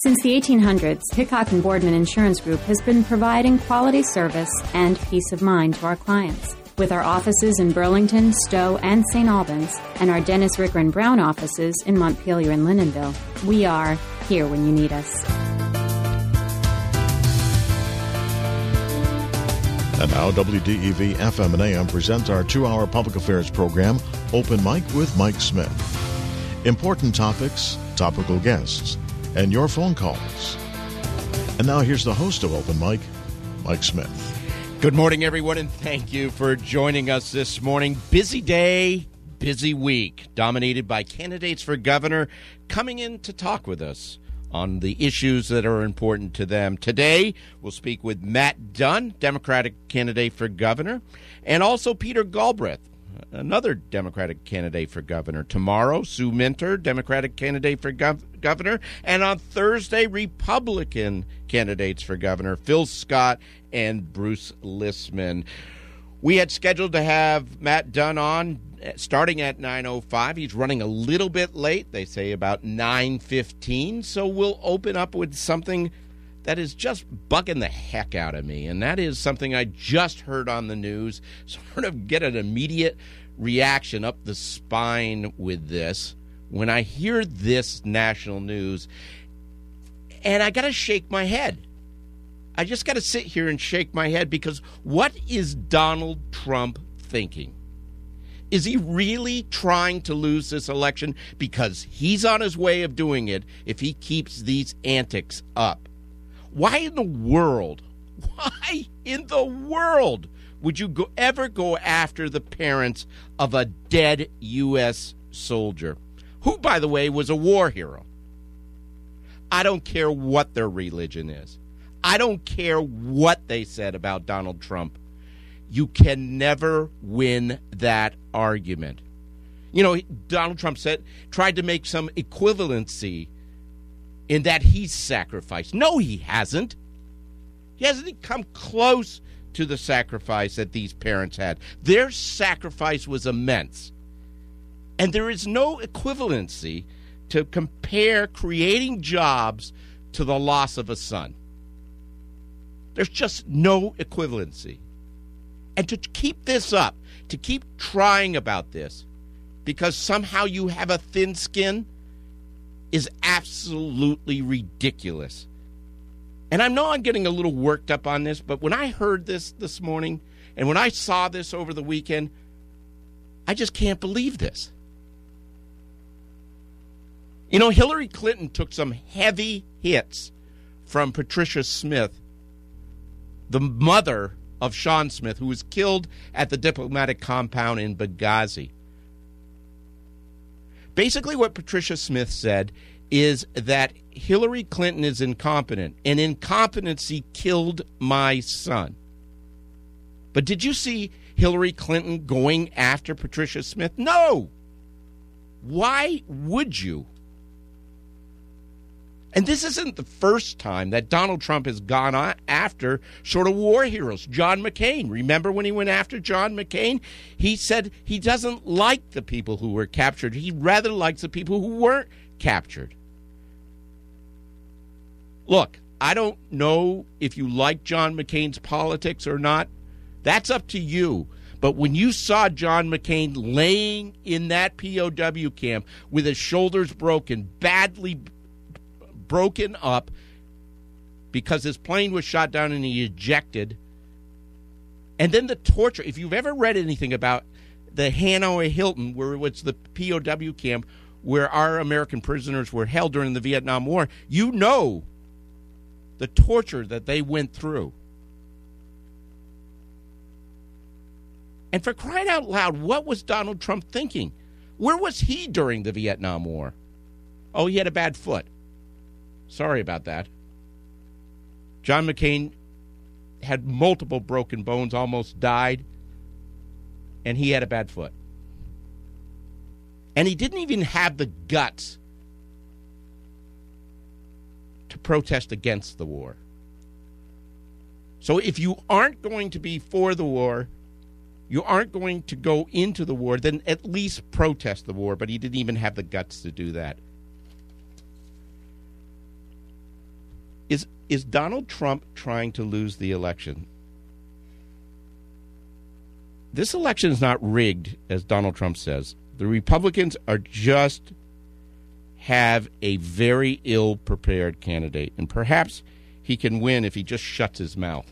Since the 1800s, Hickok and Boardman Insurance Group has been providing quality service and peace of mind to our clients. With our offices in Burlington, Stowe, and St. Albans, and our Dennis Ricker and Brown offices in Montpelier and Lyndonville, we are here when you need us. And now WDEV FM and AM presents our 2-hour public affairs program, Open Mic with Mike Smith. Important topics, topical guests, and your phone calls. And now here's the host of Open Mic, Mike Smith. Good morning, everyone, and thank you for joining us this morning. Busy day, busy week, dominated by candidates for governor coming in to talk with us on the issues that are important to them. Today, we'll speak with Matt Dunn, Democratic candidate for governor, and also Peter Galbraith, another Democratic candidate for governor. Tomorrow, Sue Minter, Democratic candidate for governor. And on Thursday, Republican candidates for governor, Phil Scott and Bruce Lissman. We had scheduled to have Matt Dunn on starting at 9:05. He's running a little bit late, they say about 9:15. So we'll open up with something that is just bugging the heck out of me. And that is something I just heard on the news. Sort of get an immediate reaction up the spine with this when I hear this national news. And I got to shake my head. I just got to sit here and shake my head, because what is Donald Trump thinking? Is he really trying to lose this election? Because he's on his way of doing it if he keeps these antics up. Why in the world would you ever go after the parents of a dead U.S. soldier, who, by the way, was a war hero? I don't care what their religion is. I don't care what they said about Donald Trump. You can never win that argument. You know, Donald Trump tried to make some equivalency in that he's sacrificed. No, he hasn't. He hasn't come close to the sacrifice that these parents had. Their sacrifice was immense. And there is no equivalency to compare creating jobs to the loss of a son. There's just no equivalency. And to keep this up, to keep trying about this, because somehow you have a thin skin, is absolutely ridiculous. And I know I'm getting a little worked up on this, but when I heard this morning, and when I saw this over the weekend, I just can't believe this. You know, Hillary Clinton took some heavy hits from Patricia Smith, the mother of Sean Smith, who was killed at the diplomatic compound in Benghazi. Basically, what Patricia Smith said is that Hillary Clinton is incompetent, and incompetency killed my son. But did you see Hillary Clinton going after Patricia Smith? No. Why would you? And this isn't the first time that Donald Trump has gone after sort of war heroes. John McCain. Remember when he went after John McCain? He said he doesn't like the people who were captured. He rather likes the people who weren't captured. Look, I don't know if you like John McCain's politics or not. That's up to you. But when you saw John McCain laying in that POW camp with his shoulders broken, badly broken up because his plane was shot down and he ejected. And then the torture. If you've ever read anything about the Hanoi Hilton, where it was the POW camp where our American prisoners were held during the Vietnam War, you know the torture that they went through. And for crying out loud, what was Donald Trump thinking? Where was he during the Vietnam War? Oh, he had a bad foot. Sorry about that. John McCain had multiple broken bones, almost died, and he had a bad foot. And he didn't even have the guts to protest against the war. So if you aren't going to be for the war, you aren't going to go into the war, then at least protest the war. But he didn't even have the guts to do that. Is Donald Trump trying to lose the election? This election is not rigged, as Donald Trump says. The Republicans are just have a very ill-prepared candidate, and perhaps he can win if he just shuts his mouth.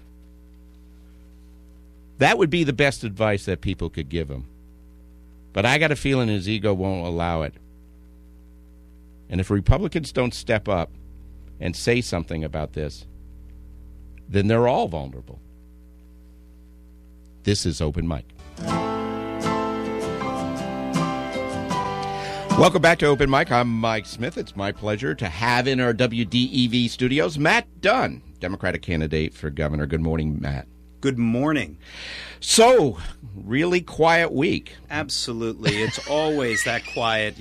That would be the best advice that people could give him. But I got a feeling his ego won't allow it. And if Republicans don't step up and say something about this, then they're all vulnerable. This is Open Mic. Welcome back to Open Mic. I'm Mike Smith. It's my pleasure to have in our WDEV studios Matt Dunn, Democratic candidate for governor. Good morning, Matt. Good morning. So, really quiet week. Absolutely. It's always that quiet,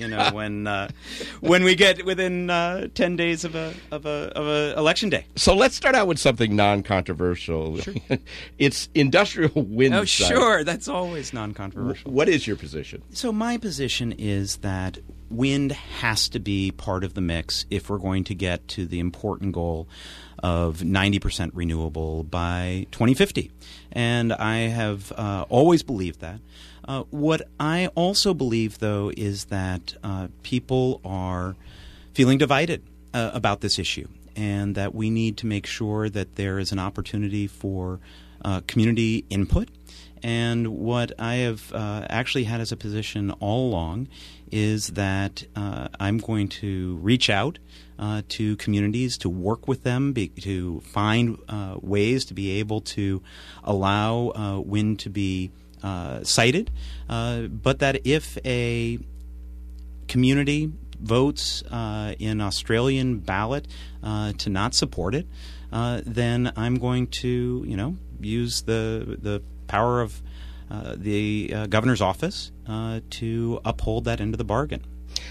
when we get within 10 days of a election day. So let's start out with something non-controversial. Sure. It's industrial wind. Oh, site. sure. That's always non-controversial. What is your position? So my position is that wind has to be part of the mix if we're going to get to the important goal of 90% renewable by 2050. And I have always believed that. What I also believe, though, is that people are feeling divided about this issue, and that we need to make sure that there is an opportunity for community input. And what I have actually had as a position all along is that I'm going to reach out to communities, to work with them, to find ways to be able to allow wind to be sited, but that if a community votes in Australian ballot to not support it, then I'm going to, use the power of the governor's office to uphold that end of the bargain.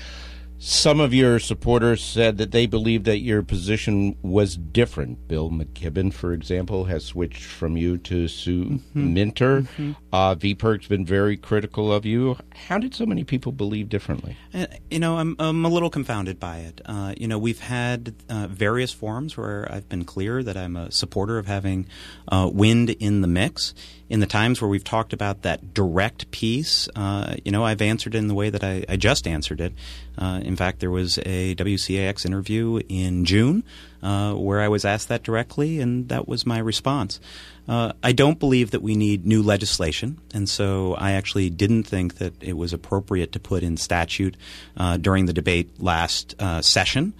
Some of your supporters said that they believed that your position was different. Bill McKibben, for example, has switched from you to Sue Minter. VPIRG's been very critical of you. How did so many people believe differently? I'm a little confounded by it. We've had various forums where I've been clear that I'm a supporter of having wind in the mix. In the times where we've talked about that direct piece, I've answered it in the way that I just answered it. In fact, there was a WCAX interview in June where I was asked that directly, and that was my response. I don't believe that we need new legislation, and so I actually didn't think that it was appropriate to put in statute during the debate last session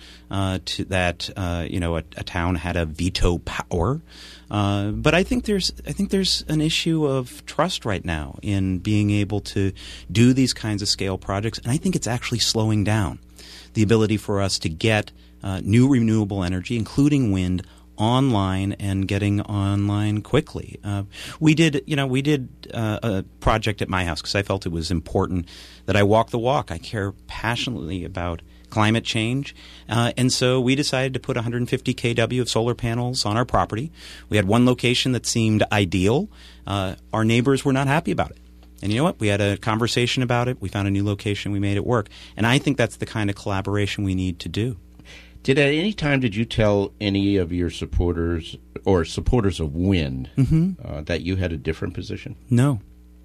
that a town had a veto power. But I think there's an issue of trust right now in being able to do these kinds of scale projects, and I think it's actually slowing down the ability for us to get new renewable energy, including wind, online and getting online quickly. We did a project at my house because I felt it was important that I walk the walk. I care passionately about climate change. And so we decided to put 150 kW of solar panels on our property. We had one location that seemed ideal. Our neighbors were not happy about it. And you know what? We had a conversation about it. We found a new location. We made it work. And I think that's the kind of collaboration we need to do. At any time did you tell any of your supporters or supporters of wind that you had a different position? No.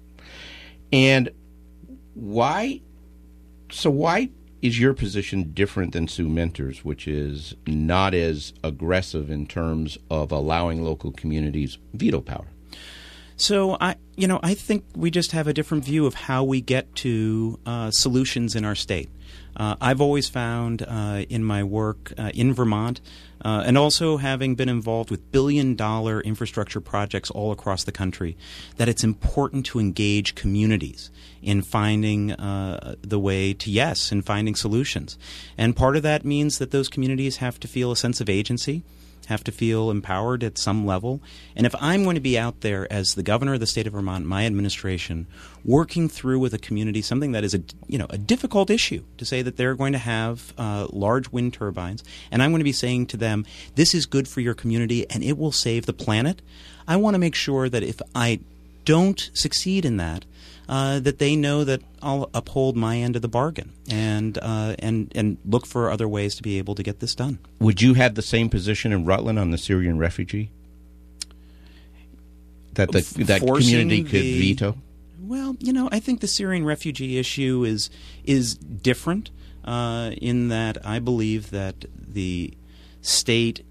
And why? So why is your position different than Sue Minter's, which is not as aggressive in terms of allowing local communities veto power? So I think we just have a different view of how we get to solutions in our state. I've always found in my work in Vermont, and also having been involved with billion-dollar infrastructure projects all across the country, that it's important to engage communities in finding the way to in finding solutions. And part of that means that those communities have to feel a sense of agency, have to feel empowered at some level. And if I'm going to be out there as the governor of the state of Vermont, my administration, working through with a community something that is a difficult issue, to say that they're going to have large wind turbines, and I'm going to be saying to them, this is good for your community and it will save the planet, I want to make sure that if I don't succeed in that, that they know that I'll uphold my end of the bargain and look for other ways to be able to get this done. Would you have the same position in Rutland on the Syrian refugee? That community could veto? Well, I think the Syrian refugee issue is different in that I believe that the state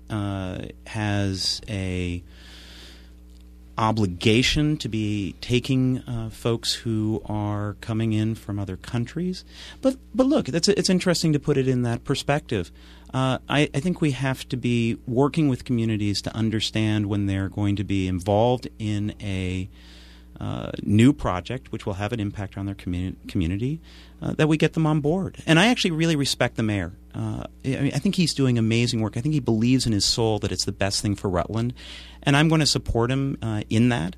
has a obligation to be taking folks who are coming in from other countries. But look, it's interesting to put it in that perspective. I think we have to be working with communities to understand when they're going to be involved in a new project, which will have an impact on their community, that we get them on board. And I actually really respect the mayor. I think he's doing amazing work. I think he believes in his soul that it's the best thing for Rutland. And I'm going to support him in that.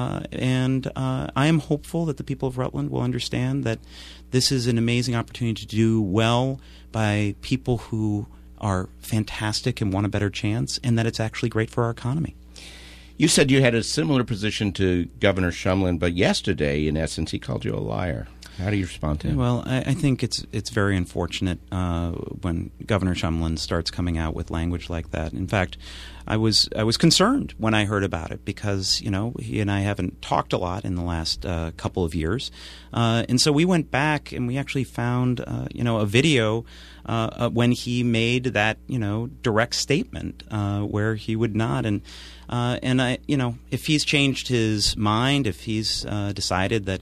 And I am hopeful that the people of Rutland will understand that this is an amazing opportunity to do well by people who are fantastic and want a better chance, and that it's actually great for our economy. You said you had a similar position to Governor Shumlin, but yesterday, in essence, he called you a liar. How do you respond to him? Well, I think it's very unfortunate when Governor Shumlin starts coming out with language like that. In fact, I was concerned when I heard about it because he and I haven't talked a lot in the last couple of years, and so we went back and we actually found a video when he made that direct statement where he would not and I if he's changed his mind, if he's decided that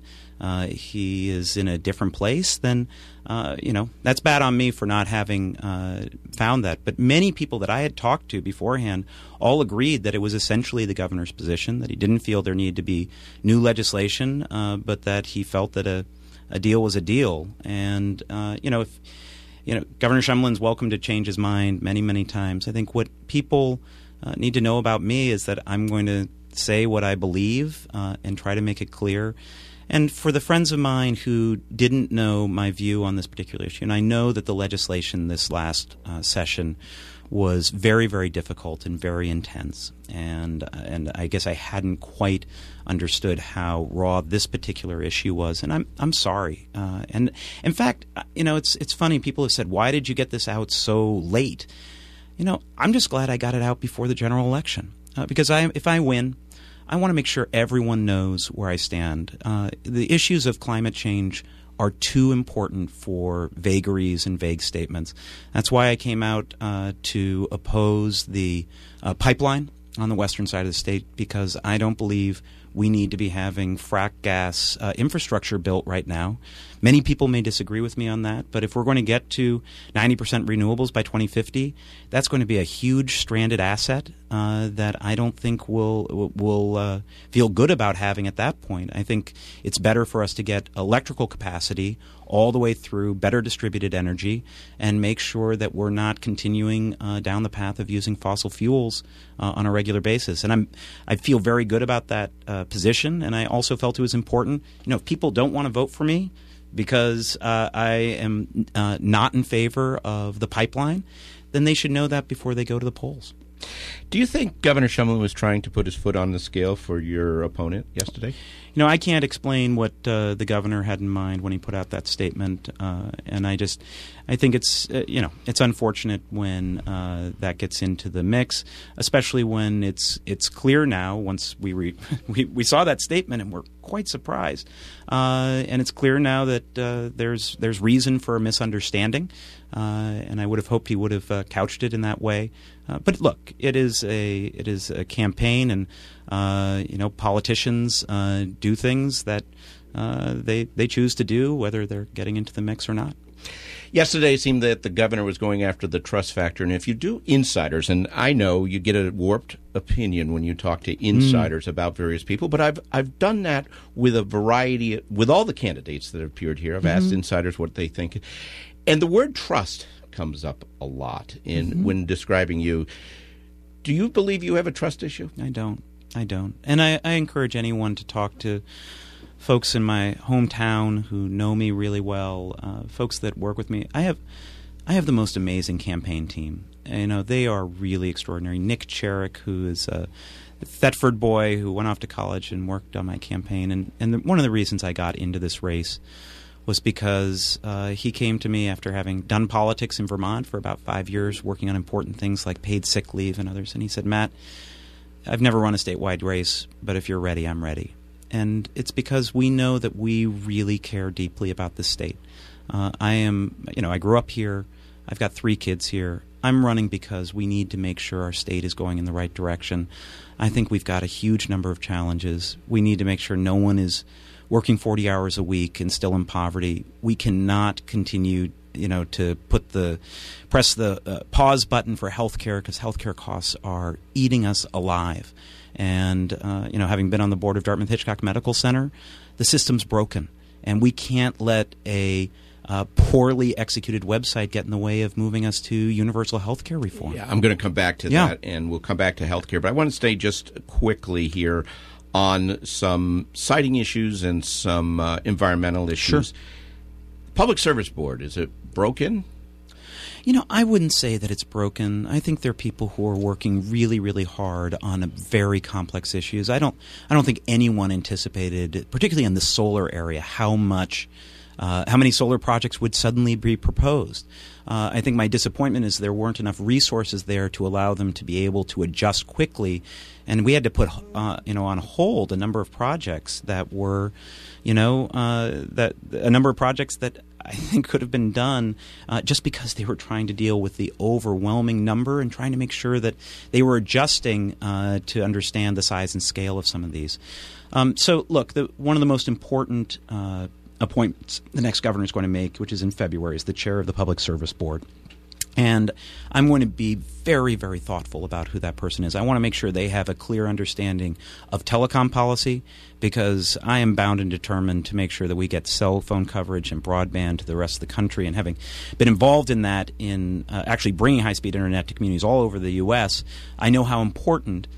he is in a different place, then that's bad on me for not having found that. But many people that I had talked to beforehand all agreed that it was essentially the governor's position, that he didn't feel there needed to be new legislation, but that he felt that a deal was a deal. And if Governor Shumlin's welcome to change his mind many, many times. I think what people need to know about me is that I'm going to say what I believe and try to make it clear. And for the friends of mine who didn't know my view on this particular issue, and I know that the legislation this last session was very, very difficult and very intense, and I guess I hadn't quite understood how raw this particular issue was, and I'm sorry. And in fact, it's funny. People have said, "Why did you get this out so late?" I'm just glad I got it out before the general election because if I win, I want to make sure everyone knows where I stand. The issues of climate change are too important for vagaries and vague statements. That's why I came out to oppose the pipeline on the western side of the state, because I don't believe we need to be having frack gas infrastructure built right now. Many people may disagree with me on that, but if we're going to get to 90% renewables by 2050, that's going to be a huge stranded asset that I don't think we'll feel good about having at that point. I think it's better for us to get electrical capacity all the way through better distributed energy and make sure that we're not continuing down the path of using fossil fuels on a regular basis. And I feel very good about that position, and I also felt it was important. If people don't want to vote for me because I am not in favor of the pipeline, then they should know that before they go to the polls. Do you think Governor Shumlin was trying to put his foot on the scale for your opponent yesterday? I can't explain what the governor had in mind when he put out that statement, and I think it's it's unfortunate when that gets into the mix, especially when it's clear now. Once we saw that statement and we're quite surprised, and it's clear now that there's reason for a misunderstanding, and I would have hoped he would have couched it in that way. But look, it is a campaign, and politicians do things that they choose to do, whether they're getting into the mix or not. Yesterday, it seemed that the governor was going after the trust factor, and if you do insiders, and I know you get a warped opinion when you talk to insiders about various people, but I've done that with a variety, with all the candidates that have appeared here. I've asked insiders what they think, and the word trust comes up a lot when describing you. Do you believe you have a trust issue? I don't. And I encourage anyone to talk to folks in my hometown who know me really well, folks that work with me. I have the most amazing campaign team. They are really extraordinary. Nick Cherrick, who is Thetford boy who went off to college and worked on my campaign. And one of the reasons I got into this race was because he came to me after having done politics in Vermont for about 5 years, working on important things like paid sick leave and others. And he said, Matt, I've never run a statewide race, but if you're ready, I'm ready. And it's because we know that we really care deeply about this state. I grew up here. I've got 3 kids here. I'm running because we need to make sure our state is going in the right direction. I think we've got a huge number of challenges. We need to make sure no one is working 40 hours a week and still in poverty. We cannot continue, to press the pause button for healthcare, because healthcare costs are eating us alive. And, having been on the board of Dartmouth-Hitchcock Medical Center, the system's broken. And we can't let a poorly executed website get in the way of moving us to universal health care reform. Yeah, I'm going to come back to that, and we'll come back to health care. But I want to stay just quickly here on some siting issues and some environmental issues. Sure. Public Service Board, is it broken? I wouldn't say that it's broken. I think there are people who are working really, really hard on very complex issues. I don't think anyone anticipated, particularly in the solar area, how many solar projects would suddenly be proposed. I think my disappointment is there weren't enough resources there to allow them to be able to adjust quickly, and we had to put on hold a number of projects that were, that I think could have been done just because they were trying to deal with the overwhelming number and trying to make sure that they were adjusting to understand the size and scale of some of these. So, look, one of the most important appointments the next governor is going to make, which is in February, is the chair of the Public Service Board. And I'm going to be very, very thoughtful about who that person is. I want to make sure they have a clear understanding of telecom policy, because I am bound and determined to make sure that we get cell phone coverage and broadband to the rest of the country. And having been involved in that, in actually bringing high-speed internet to communities all over the U.S., I know how important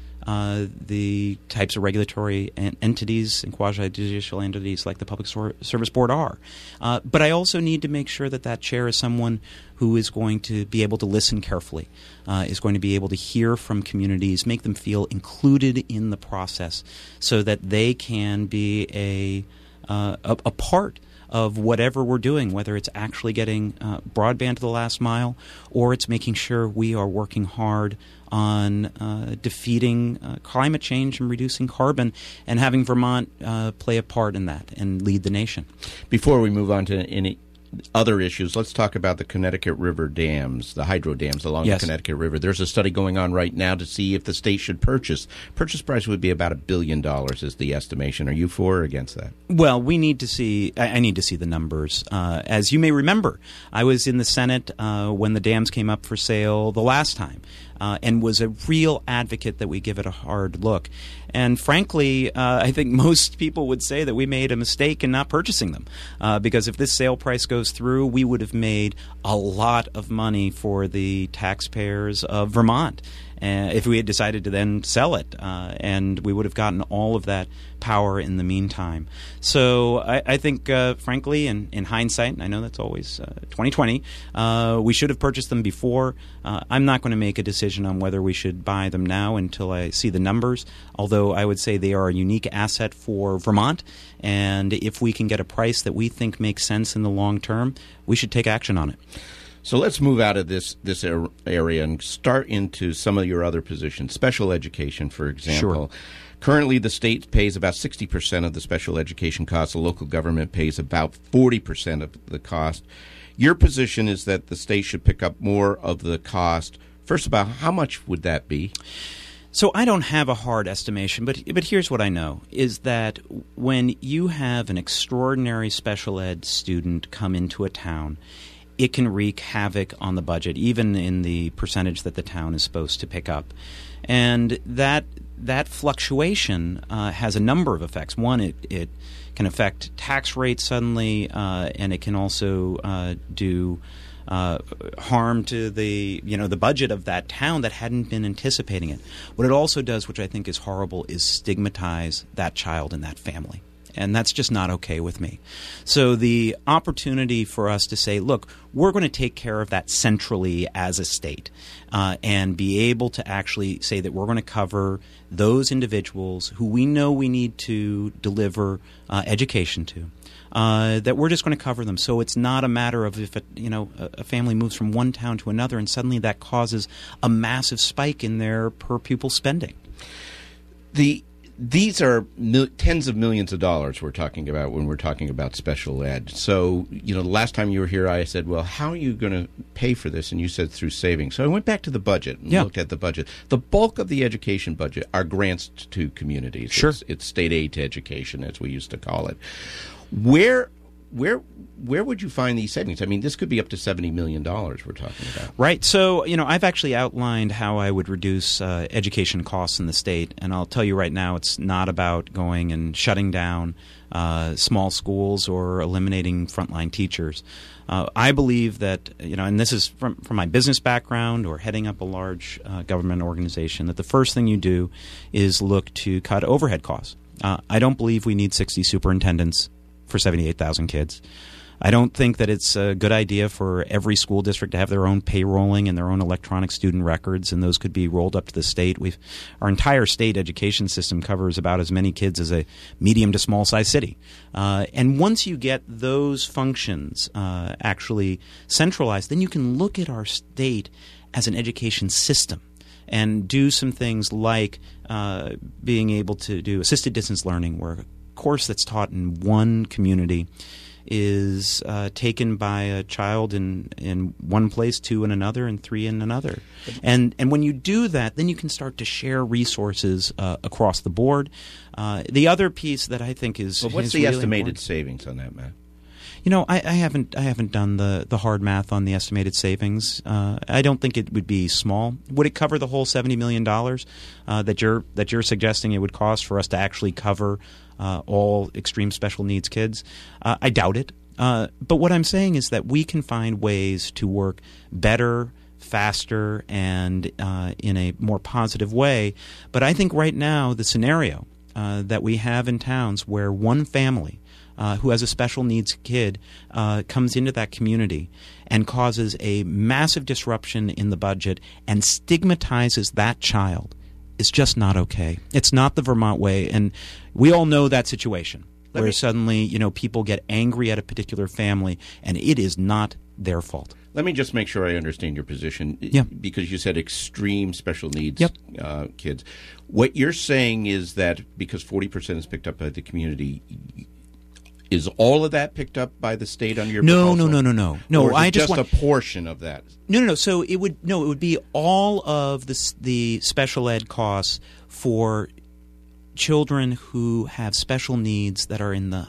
the types of regulatory entities and quasi-judicial entities like the Public Service Board are. But I also need to make sure that chair is someone who is going to be able to listen carefully, is going to be able to hear from communities, make them feel included in the process so that they can be a part of whatever we're doing, whether it's actually getting broadband to the last mile or it's making sure we are working hard on defeating climate change and reducing carbon, and having Vermont play a part in that and lead the nation. Before we move on to any other issues, let's talk about the Connecticut River dams, the hydro dams along the Connecticut River. There's a study going on right now to see if the state should purchase. Purchase price would be about $1 billion is the estimation. Are you for or against that? Well, we need to see. I need to see the numbers. As you may remember, I was in the Senate when the dams came up for sale the last time. And was a real advocate that we give it a hard look. And frankly, I think most people would say that we made a mistake in not purchasing them, because if this sale price goes through, we would have made a lot of money for the taxpayers of Vermont. If we had decided to then sell it, and we would have gotten all of that power in the meantime. So I think, frankly, in hindsight, and I know that's always 2020, we should have purchased them before. I'm not going to make a decision on whether we should buy them now until I see the numbers, although I would say they are a unique asset for Vermont, and if we can get a price that we think makes sense in the long term, we should take action on it. So let's move out of this area and start into some of your other positions. Special education, for example. Sure. Currently, the state pays about 60% of the special education costs. The local government pays about 40% of the cost. Your position is that the state should pick up more of the cost. First, about how much would that be? So I don't have a hard estimation, but here's what I know, is that when you have an extraordinary special ed student come into a town, it can wreak havoc on the budget, even in the percentage that the town is supposed to pick up. And that fluctuation has a number of effects. One, it can affect tax rates suddenly, and it can also do harm to the budget of that town that hadn't been anticipating it. What it also does, which I think is horrible, is stigmatize that child and that family. And that's just not okay with me. So the opportunity for us to say, look, we're going to take care of that centrally as a state and be able to actually say that we're going to cover those individuals who we know we need to deliver education to. That we're just going to cover them. So it's not a matter of if a family moves from one town to another and suddenly that causes a massive spike in their per pupil spending. These are tens of millions of dollars we're talking about when we're talking about special ed. So, the last time you were here, I said, well, how are you going to pay for this? And you said through savings. So I went back to the budget and looked at the budget. The bulk of the education budget are grants to communities. Sure. It's state aid to education, as we used to call it. Where would you find these savings? I mean, this could be up to $70 million we're talking about. Right. So, I've actually outlined how I would reduce education costs in the state. And I'll tell you right now, it's not about going and shutting down small schools or eliminating frontline teachers. I believe that, and this is from my business background or heading up a large government organization, that the first thing you do is look to cut overhead costs. I don't believe we need 60 superintendents for 78,000 kids. I don't think that it's a good idea for every school district to have their own payrolling and their own electronic student records, and those could be rolled up to the state. Our entire state education system covers about as many kids as a medium to small size city. And once you get those functions actually centralized, then you can look at our state as an education system and do some things like being able to do assisted distance learning, where a course that's taught in one community is taken by a child in one place, 2 in another, and 3 in another. And when you do that, then you can start to share resources across the board. The other piece that I think is what's the really estimated savings on that, Matt? I haven't done the hard math on the estimated savings. I don't think it would be small. Would it cover the whole $70 million that you're suggesting it would cost for us to actually cover all extreme special needs kids? I doubt it. But what I'm saying is that we can find ways to work better, faster, and in a more positive way. But I think right now the scenario that we have in towns where one family who has a special needs kid comes into that community and causes a massive disruption in the budget and stigmatizes that child is just not okay. It's not the Vermont way, and we all know that situation where suddenly people get angry at a particular family, and it is not their fault. Let me just make sure I understand your position, because you said extreme special needs kids. What you're saying is that because 40% is picked up by the community, is all of that picked up by the state under your proposal? No. Or is I just a portion of that. No. So it would be all of the special ed costs for children who have special needs that are in the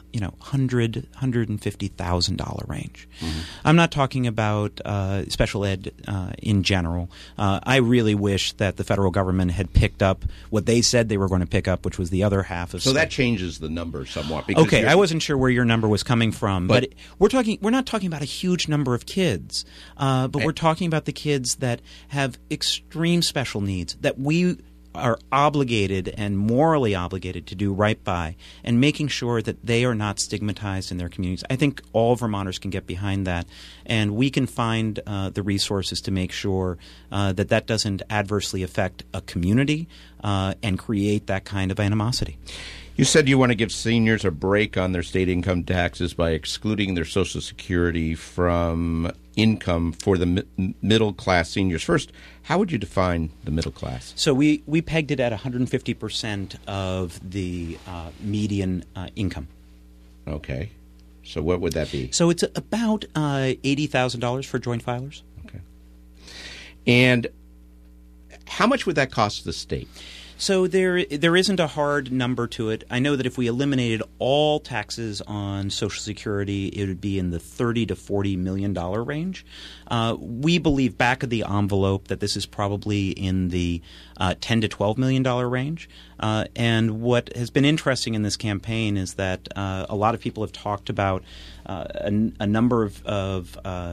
$150,000 range. Mm-hmm. I'm not talking about special ed in general. I really wish that the federal government had picked up what they said they were going to pick up, which was the other half of. So that changes the number somewhat. Okay, I wasn't sure where your number was coming from, but we're not talking about a huge number of kids, but we're talking about the kids that have extreme special needs that we are obligated and morally obligated to do right by, and making sure that they are not stigmatized in their communities. I think all Vermonters can get behind that, and we can find the resources to make sure that doesn't adversely affect a community and create that kind of animosity. You said you want to give seniors a break on their state income taxes by excluding their Social Security from income for the middle-class seniors. First, how would you define the middle class? So we pegged it at 150% of the median income. Okay. So what would that be? So it's about $80,000 for joint filers. Okay. And how much would that cost the state? So there isn't a hard number to it. I know that if we eliminated all taxes on Social Security, it would be in the $30 to $40 million range. We believe back of the envelope that this is probably in the $10 to $12 million range. And what has been interesting in this campaign is that a lot of people have talked about a number of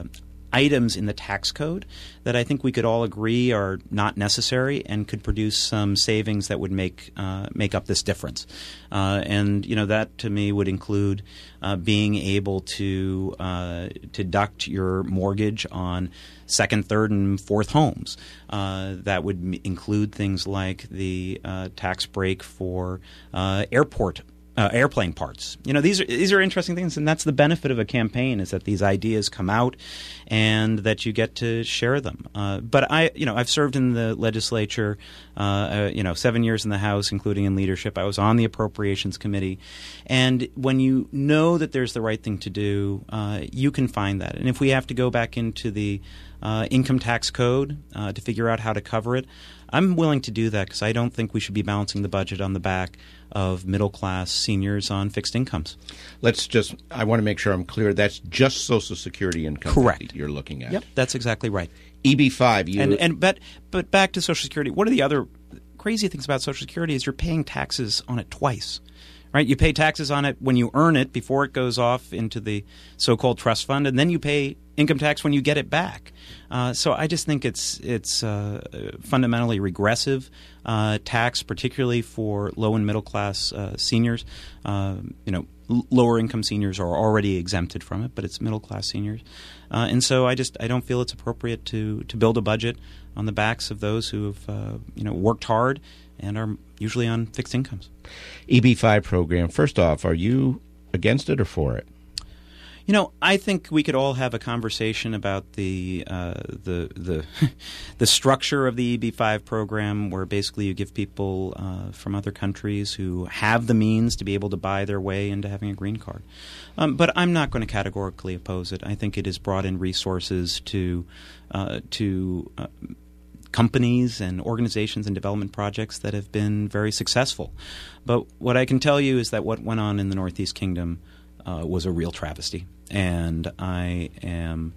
items in the tax code that I think we could all agree are not necessary and could produce some savings that would make up this difference. And that to me would include being able to deduct your mortgage on second, third, and fourth homes. That would include things like the tax break for airplane parts. These are interesting things, and that's the benefit of a campaign, is that these ideas come out and that you get to share them. But I've served in the legislature, 7 years in the House, including in leadership. I was on the Appropriations Committee, and when you know that there's the right thing to do, you can find that. And if we have to go back into the income tax code to figure out how to cover it, I'm willing to do that, because I don't think we should be balancing the budget on the back of middle-class seniors on fixed incomes. I want to make sure I'm clear. That's just Social Security income. Correct. That you're looking at. Yep, that's exactly right. EB-5. But back to Social Security. One of the other crazy things about Social Security is you're paying taxes on it twice. Right? You pay taxes on it when you earn it before it goes off into the so-called trust fund, and then you pay income tax when you get it back. So I just think it's fundamentally regressive tax, particularly for low and middle class seniors. Lower income seniors are already exempted from it, but it's middle class seniors, and so I don't feel it's appropriate to build a budget on the backs of those who have worked hard and are usually on fixed incomes. EB-5 program. First off, are you against it or for it? I think we could all have a conversation about the structure of the EB-5 program, where basically you give people from other countries who have the means to be able to buy their way into having a green card. But I'm not going to categorically oppose it. I think it has brought in resources to companies and organizations and development projects that have been very successful. But what I can tell you is that what went on in the Northeast Kingdom was a real travesty. And I am,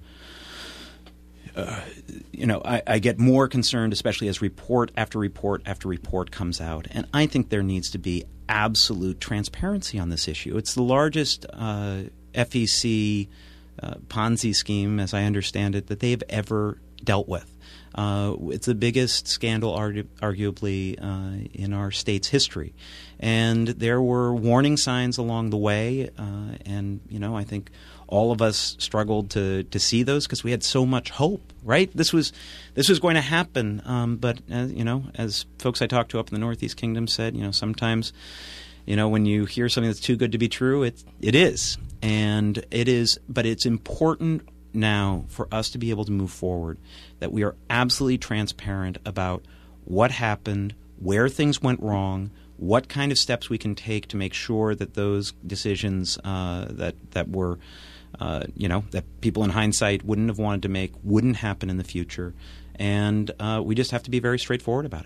I get more concerned, especially as report after report after report comes out. And I think there needs to be absolute transparency on this issue. It's the largest FEC Ponzi scheme, as I understand it, that they've ever dealt with. It's the biggest scandal, arguably, in our state's history. And there were warning signs along the way, and I think all of us struggled to see those because we had so much hope. Right? This was going to happen, but as folks I talked to up in the Northeast Kingdom said, sometimes, when you hear something that's too good to be true, it is, and it is. But it's important now for us to be able to move forward, that we are absolutely transparent about what happened, where things went wrong, what kind of steps we can take to make sure that those decisions that were that people in hindsight wouldn't have wanted to make wouldn't happen in the future. And we just have to be very straightforward about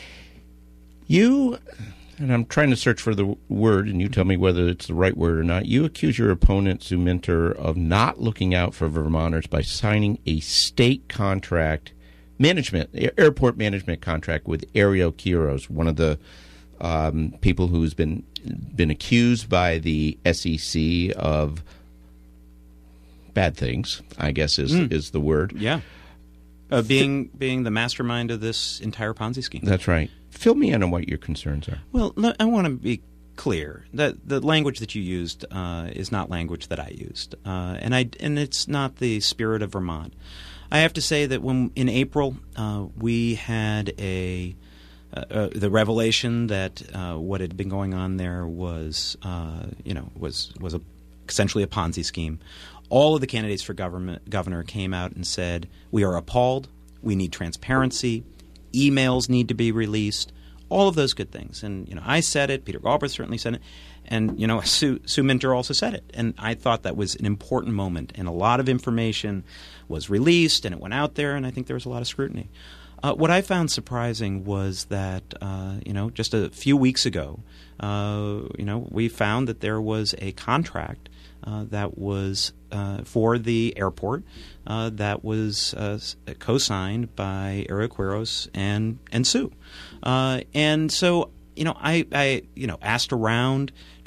it. And I'm trying to search for the word, and you tell me whether it's the right word or not. You accuse your opponent, Sue Minter, of not looking out for Vermonters by signing a state contract airport management contract with Aerokiros, one of the people who's been accused by the SEC of bad things, I guess is the word. Yeah. Being the mastermind of this entire Ponzi scheme. That's right. Fill me in on what your concerns are. Well, I want to be clear that the language that you used is not language that I used, and it's not the spirit of Vermont. I have to say that when in April we had the revelation that what had been going on there was essentially a Ponzi scheme. All of the candidates for governor came out and said, we are appalled, we need transparency, emails need to be released, all of those good things. And, I said it, Peter Galbraith certainly said it, and, Sue Minter also said it. And I thought that was an important moment, and a lot of information was released, and it went out there, and I think there was a lot of scrutiny. What I found surprising was that, just a few weeks ago, we found that there was a contract that was for the airport that was co-signed by Aerokiros and Sue. And so, I asked around,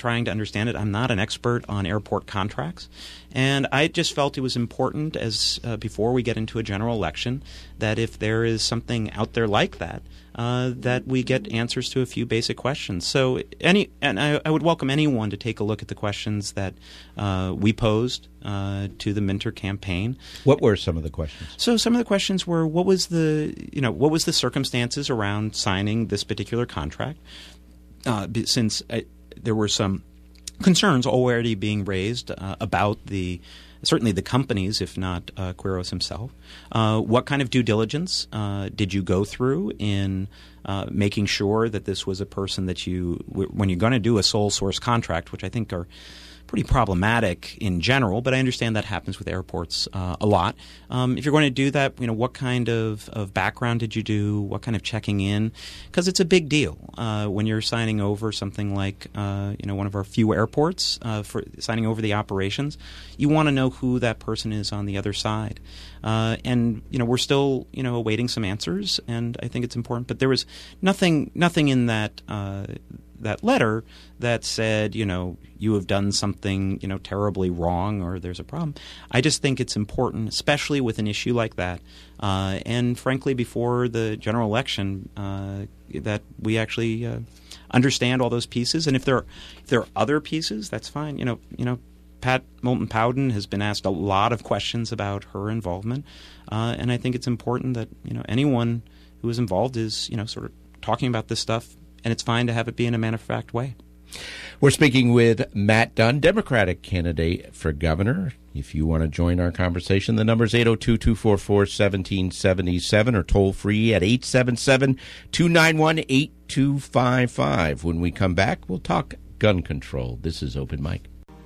trying to understand it. I'm not an expert on airport contracts. And I just felt it was important, as before we get into a general election, that if there is something out there like that, that we get answers to a few basic questions. So I would welcome anyone to take a look at the questions that we posed to the Minter campaign. What were some of the questions? So some of the questions were, what was the circumstances around signing this particular contract? Since there were some concerns already being raised about certainly the companies, if not Quiros himself. What kind of due diligence did you go through in making sure that this was a person that when you're going to do a sole source contract, which I think are pretty problematic in general, but I understand that happens with airports a lot. If you're going to do that, what kind of background did you do? What kind of checking in? Because it's a big deal when you're signing over something like one of our few airports for signing over the operations. You want to know who that person is on the other side. And we're still awaiting some answers, and I think it's important. But there was nothing in that letter that said, you have done something, terribly wrong or there's a problem. I just think it's important, especially with an issue like that, and frankly, before the general election, that we actually understand all those pieces. And if there are other pieces, that's fine. Pat Moulton Powden has been asked a lot of questions about her involvement, and I think it's important that anyone who is involved is sort of talking about this stuff. And it's fine to have it be in a matter-of-fact way. We're speaking with Matt Dunn, Democratic candidate for governor. If you want to join our conversation, the number is 802-244-1777 or toll-free at 877-291-8255. When we come back, we'll talk gun control. This is Open Mic.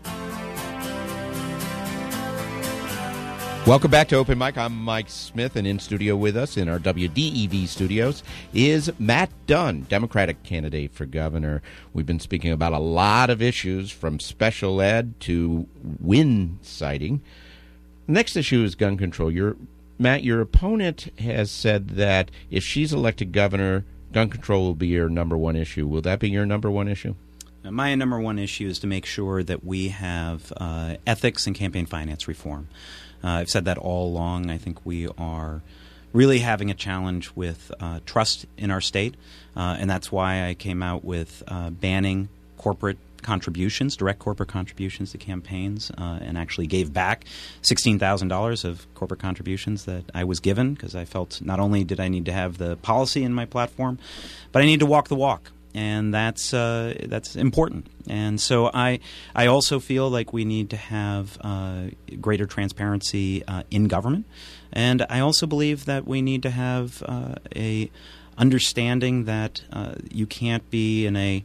Welcome back to Open Mic. I'm Mike Smith, and in studio with us in our WDEV studios is Matt Dunn, Democratic candidate for governor. We've been speaking about a lot of issues from special ed to wind sighting. The next issue is gun control. Matt, your opponent has said that if she's elected governor, gun control will be your number one issue. Will that be your number one issue? My number one issue is to make sure that we have ethics and campaign finance reform. I've said that all along. I think we are really having a challenge with trust in our state, and that's why I came out with banning corporate contributions, direct corporate contributions to campaigns, and actually gave back $16,000 of corporate contributions that I was given because I felt not only did I need to have the policy in my platform, but I need to walk the walk. And that's important. And so I also feel like we need to have greater transparency in government. And I also believe that we need to have a understanding that you can't be in a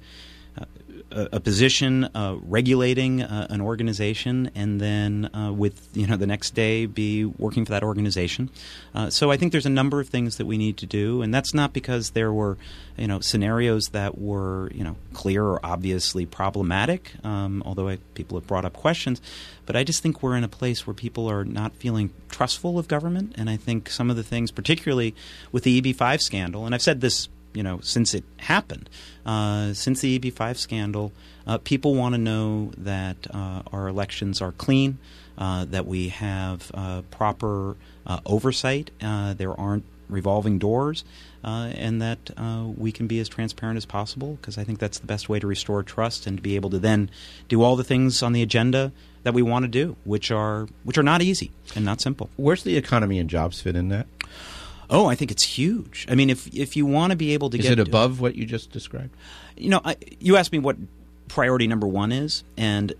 position regulating an organization and then with the next day be working for that organization. So I think there's a number of things that we need to do, and that's not because there were scenarios that were clear or obviously problematic, although people have brought up questions. But I just think we're in a place where people are not feeling trustful of government, and I think some of the things, particularly with the EB-5 scandal, and I've said this since it happened, since the EB-5 scandal, people want to know that our elections are clean, that we have proper oversight, there aren't revolving doors, and that we can be as transparent as possible, because I think that's the best way to restore trust and to be able to then do all the things on the agenda that we want to do, which are not easy and not simple. Where's the economy and jobs fit in that? Oh, I think it's huge. I mean, if you want to be able to Is it above what you just described? You asked me what priority number one is, and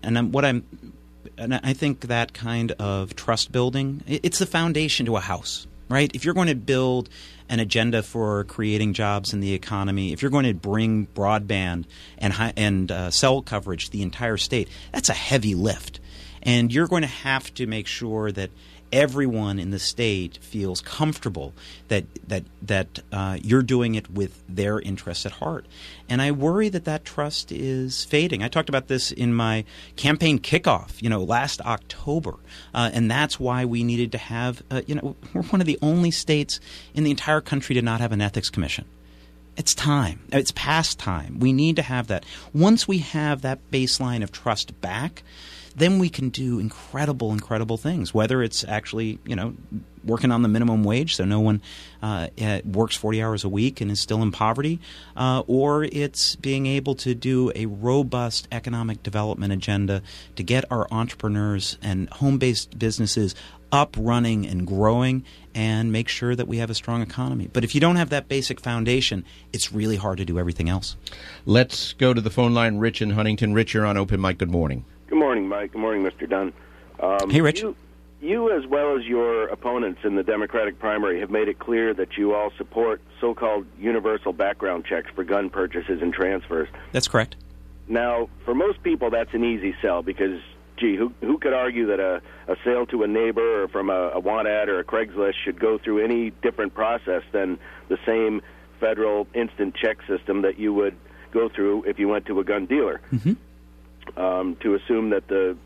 I think that kind of trust building, it's the foundation to a house, right? If you're going to build an agenda for creating jobs in the economy, if you're going to bring broadband and cell coverage to the entire state, that's a heavy lift. And you're going to have to make sure that everyone in the state feels comfortable that you're doing it with their interests at heart. And I worry that trust is fading. I talked about this in my campaign kickoff, last October. And that's why we needed to have, we're one of the only states in the entire country to not have an ethics commission. It's time. It's past time. We need to have that. Once we have that baseline of trust back, then we can do incredible things, whether it's actually, working on the minimum wage so no one works 40 hours a week and is still in poverty, or it's being able to do a robust economic development agenda to get our entrepreneurs and home-based businesses up, running, and growing, and make sure that we have a strong economy. But if you don't have that basic foundation, it's really hard to do everything else. Let's go to the phone line. Rich in Huntington. Rich, you're on Open Mic. Good morning. Good morning, Mike. Good morning, Mr. Dunn. Hey, Rich. You, as well as your opponents in the Democratic primary, have made it clear that you all support so-called universal background checks for gun purchases and transfers. That's correct. Now, for most people, that's an easy sell because, who could argue that a sale to a neighbor or from a want ad or a Craigslist should go through any different process than the same federal instant check system that you would go through if you went to a gun dealer? Mm-hmm. To assume that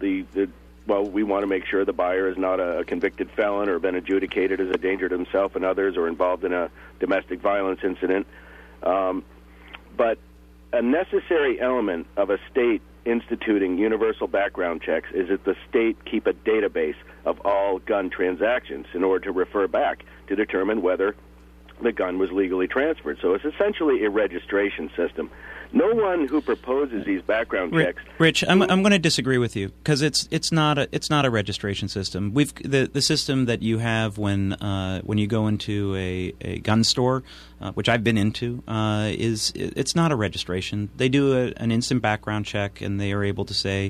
we want to make sure the buyer is not a convicted felon or been adjudicated as a danger to himself and others or involved in a domestic violence incident. But a necessary element of a state instituting universal background checks is that the state keep a database of all gun transactions in order to refer back to determine whether the gun was legally transferred. So it's essentially a registration system. No one who proposes these background checks. Rich, I'm going to disagree with you because it's not a registration system. The system that you have when you go into a gun store, which I've been into, it's not a registration. They do an instant background check and they are able to say,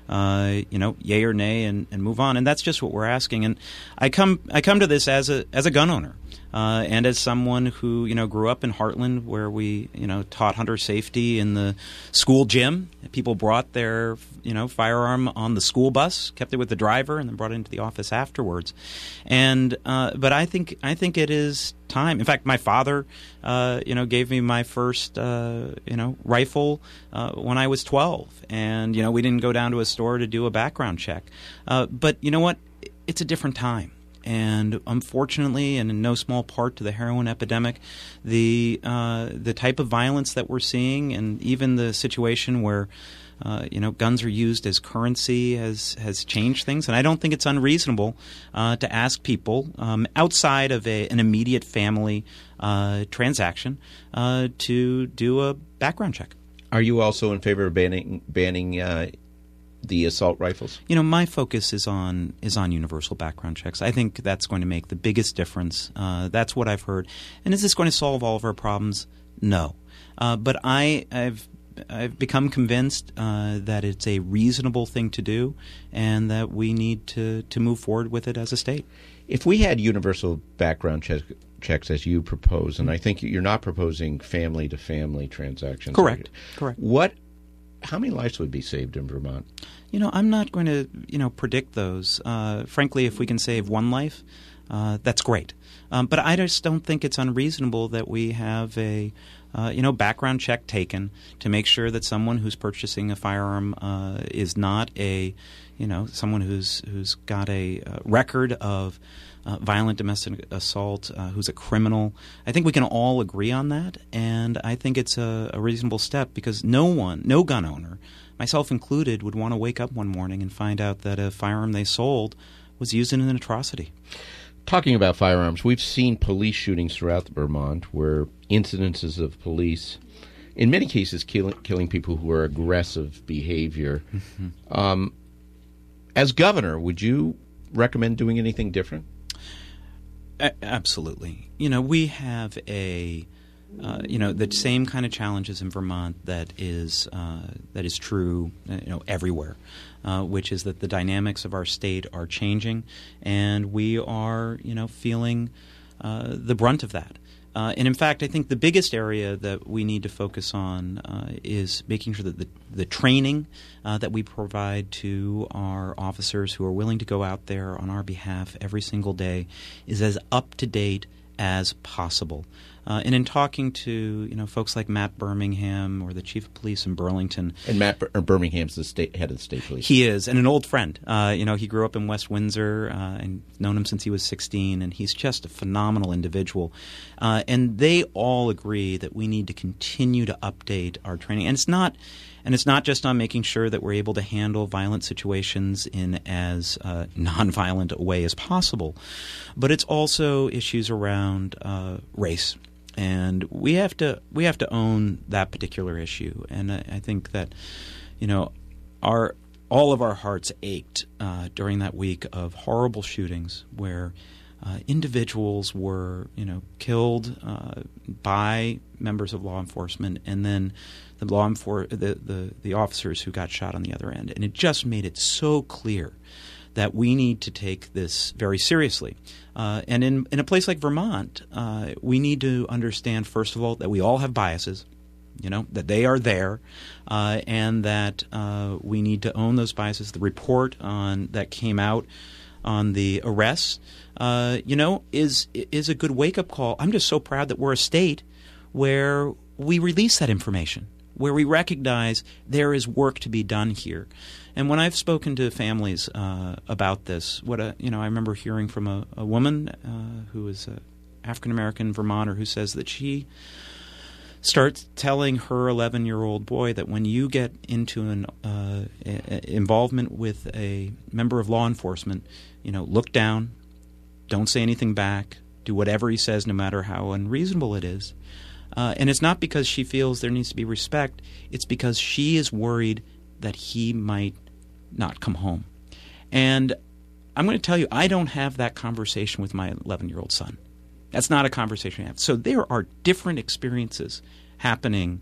yay or nay and move on. And that's just what we're asking. And I come to this as a gun owner. And as someone who grew up in Heartland, where we taught hunter safety in the school gym, people brought their firearm on the school bus, kept it with the driver, and then brought it into the office afterwards. And but I think it is time. In fact, my father, gave me my first rifle when I was 12, and we didn't go down to a store to do a background check. But you know what? It's a different time. And unfortunately, and in no small part to the heroin epidemic, the type of violence that we're seeing, and even the situation where guns are used as currency has changed things. And I don't think it's unreasonable to ask people outside of an immediate family transaction to do a background check. Are you also in favor of banning the assault rifles? My focus is on universal background checks. I think that's going to make the biggest difference. That's what I've heard. And is this going to solve all of our problems? No. But I've become convinced that it's a reasonable thing to do and that we need to move forward with it as a state. If we had universal background checks as you propose, and I think you're not proposing family-to-family transactions. Correct. How many lives would be saved in Vermont? I'm not going to, predict those. Frankly, if we can save one life, that's great. But I just don't think it's unreasonable that we have a, background check taken to make sure that someone who's purchasing a firearm is not someone who's got a record of violent domestic assault, who's a criminal. I think we can all agree on that, and I think it's a reasonable step because no gun owner, myself included, would want to wake up one morning and find out that a firearm they sold was used in an atrocity. Talking about firearms, we've seen police shootings throughout Vermont where incidences of police, in many cases, killing people who are aggressive behavior. Mm-hmm. As governor, would you recommend doing anything different? Absolutely. We have the same kind of challenges in Vermont that is true, everywhere, which is that the dynamics of our state are changing, and we are, feeling the brunt of that. And in fact, I think the biggest area that we need to focus on is making sure that the training that we provide to our officers who are willing to go out there on our behalf every single day is as up to date as possible. And in talking to folks like Matt Birmingham or the chief of police in Burlington, and Matt Birmingham's the head of the state police. He is, and an old friend. He grew up in West Windsor and known him since he was 16, and he's just a phenomenal individual. And they all agree that we need to continue to update our training, and it's not just on making sure that we're able to handle violent situations in as nonviolent a way as possible, but it's also issues around race. And we have to own that particular issue. And I think that, all of our hearts ached during that week of horrible shootings where individuals were, killed by members of law enforcement, and then the officers who got shot on the other end. And it just made it so clear that we need to take this very seriously. And in a place like Vermont, we need to understand, first of all, that we all have biases, that they are there, and that we need to own those biases. The report that came out on the arrests, is a good wake-up call. I'm just so proud that we're a state where we release that information, where we recognize there is work to be done here. And when I've spoken to families about this, I remember hearing from a woman who is an African-American Vermonter who says that she starts telling her 11-year-old boy that when you get into an involvement with a member of law enforcement, look down, don't say anything back, do whatever he says no matter how unreasonable it is. And it's not because she feels there needs to be respect. It's because she is worried that he might not come home. And I'm going to tell you, I don't have that conversation with my 11-year-old son. That's not a conversation I have. So there are different experiences happening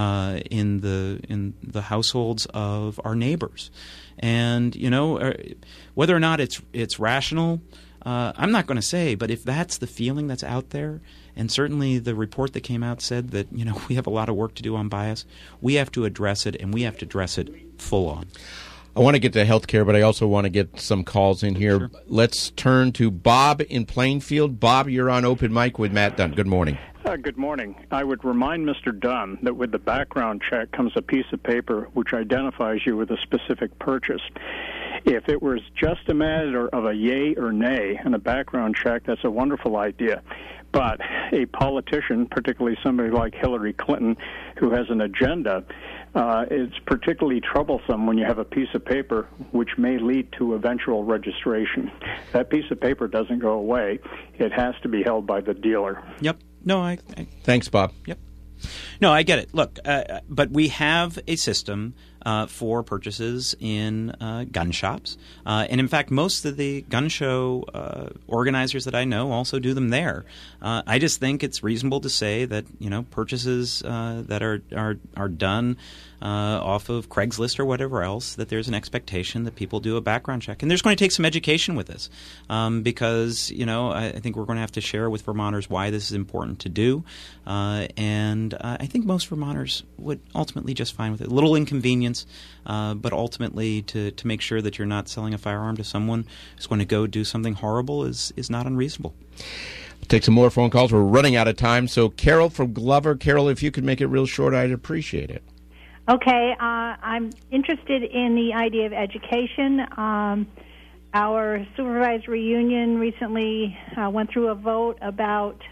in the households of our neighbors. And, whether or not it's rational, I'm not going to say, but if that's the feeling that's out there, and certainly the report that came out said that, we have a lot of work to do on bias, we have to address it, and we have to address it full on. I want to get to healthcare, but I also want to get some calls in here. Sure. Let's turn to Bob in Plainfield. Bob, you're on Open Mic with Matt Dunn. Good morning. Good morning. I would remind Mr. Dunn that with the background check comes a piece of paper which identifies you with a specific purchase. If it was just a matter of a yay or nay and a background check, that's a wonderful idea. But a politician, particularly somebody like Hillary Clinton, who has an agenda, it's particularly troublesome when you have a piece of paper which may lead to eventual registration. That piece of paper doesn't go away. It has to be held by the dealer. Yep. No, Thanks, Bob. Yep. No, I get it. Look, but we have a system for purchases in gun shops. And in fact, most of the gun show organizers that I know also do them there. I just think it's reasonable to say that, purchases that are done off of Craigslist or whatever else, that there's an expectation that people do a background check. And there's going to take some education with this because, I think we're going to have to share with Vermonters why this is important to do. And I think most Vermonters would ultimately just fine with it. A little inconvenience, but ultimately to make sure that you're not selling a firearm to someone who's going to go do something horrible is not unreasonable. We'll take some more phone calls. We're running out of time. So Carol from Glover. Carol, if you could make it real short, I'd appreciate it. Okay, I'm interested in the idea of education. Our supervisory union recently went through a vote about,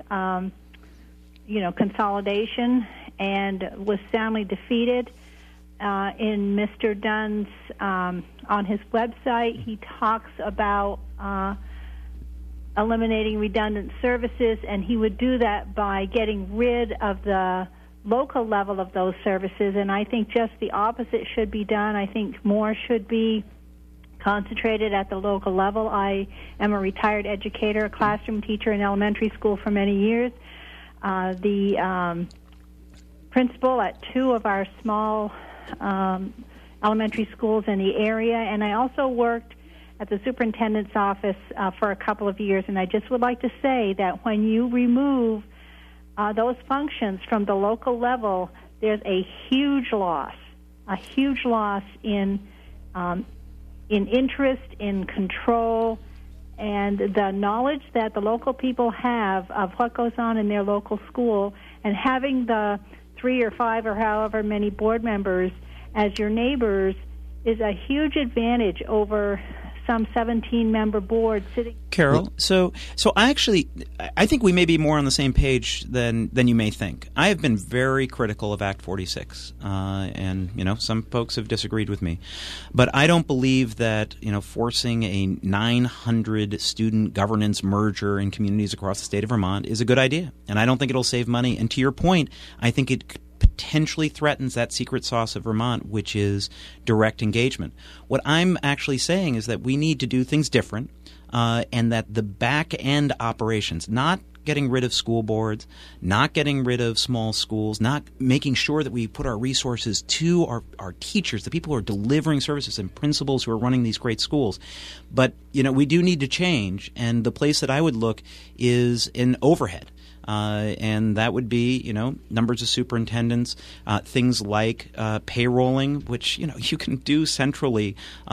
consolidation and was soundly defeated. In Mr. Dunn's, on his website, he talks about eliminating redundant services, and he would do that by getting rid of the local level of those services, and I think just the opposite should be done. I think more should be concentrated at the local level. I am a retired educator, a classroom teacher in elementary school for many years. The principal at two of our small elementary schools in the area, and I also worked at the superintendent's office for a couple of years, and I just would like to say that when you remove those functions from the local level, there's a huge loss in interest, in control, and the knowledge that the local people have of what goes on in their local school, and having the 3 or 5 or however many board members as your neighbors is a huge advantage over some 17-member board sitting. Carol, so I think we may be more on the same page than you may think. I have been very critical of Act 46, and some folks have disagreed with me, but I don't believe that forcing a 900 student governance merger in communities across the state of Vermont is a good idea, and I don't think it'll save money. And to your point, I think it potentially threatens that secret sauce of Vermont, which is direct engagement. What I'm actually saying is that we need to do things different, and that the back-end operations, not getting rid of school boards, not getting rid of small schools, not making sure that we put our resources to our teachers, the people who are delivering services, and principals who are running these great schools. But, we do need to change, and the place that I would look is in overhead. And that would be, numbers of superintendents, things like payrolling, which, you can do centrally.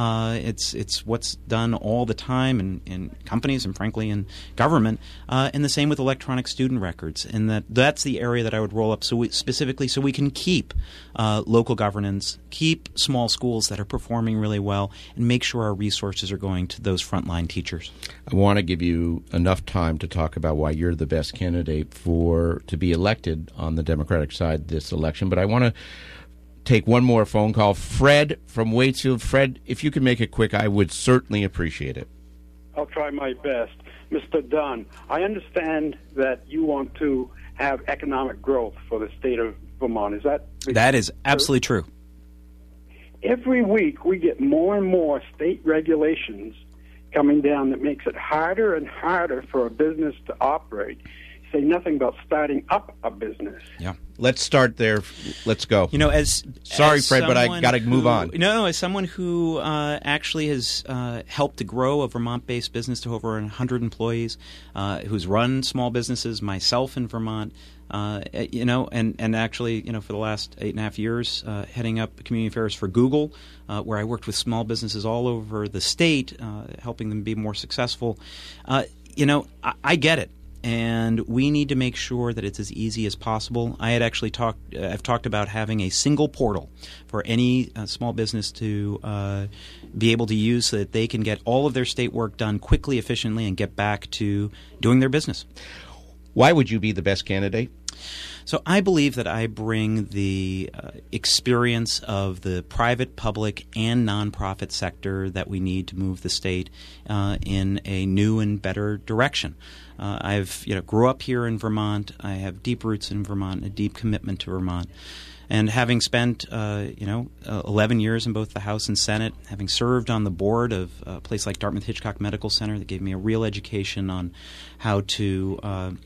It's what's done all the time in companies and, frankly, in government. And the same with electronic student records. And that's the area that I would roll up so we can keep local governance, keep small schools that are performing really well, and make sure our resources are going to those frontline teachers. I want to give you enough time to talk about why you're the best candidate to be elected on the Democratic side this election, but I want to take one more phone call. Fred from Waitsfield. Fred, if you could make it quick, I would certainly appreciate it. I'll try my best. Mr. Dunn, I understand that you want to have economic growth for the state of Vermont. Is that That is absolutely true. Every week we get more and more state regulations coming down that makes it harder and harder for a business to operate. Say nothing about starting up a business. Yeah. Let's start there. Let's go. Sorry, Fred, but I got to move on. No, as someone who actually has helped to grow a Vermont-based business to over 100 employees, who's run small businesses myself in Vermont, and actually, for the last 8.5 years, heading up community affairs for Google, where I worked with small businesses all over the state, helping them be more successful. I get it. And we need to make sure that it's as easy as possible. I've talked about having a single portal for any small business to be able to use so that they can get all of their state work done quickly, efficiently, and get back to doing their business. Why would you be the best candidate? So I believe that I bring the experience of the private, public, and nonprofit sector that we need to move the state in a new and better direction. I've grew up here in Vermont. I have deep roots in Vermont, a deep commitment to Vermont. And having spent 11 years in both the House and Senate, having served on the board of a place like Dartmouth-Hitchcock Medical Center that gave me a real education on how to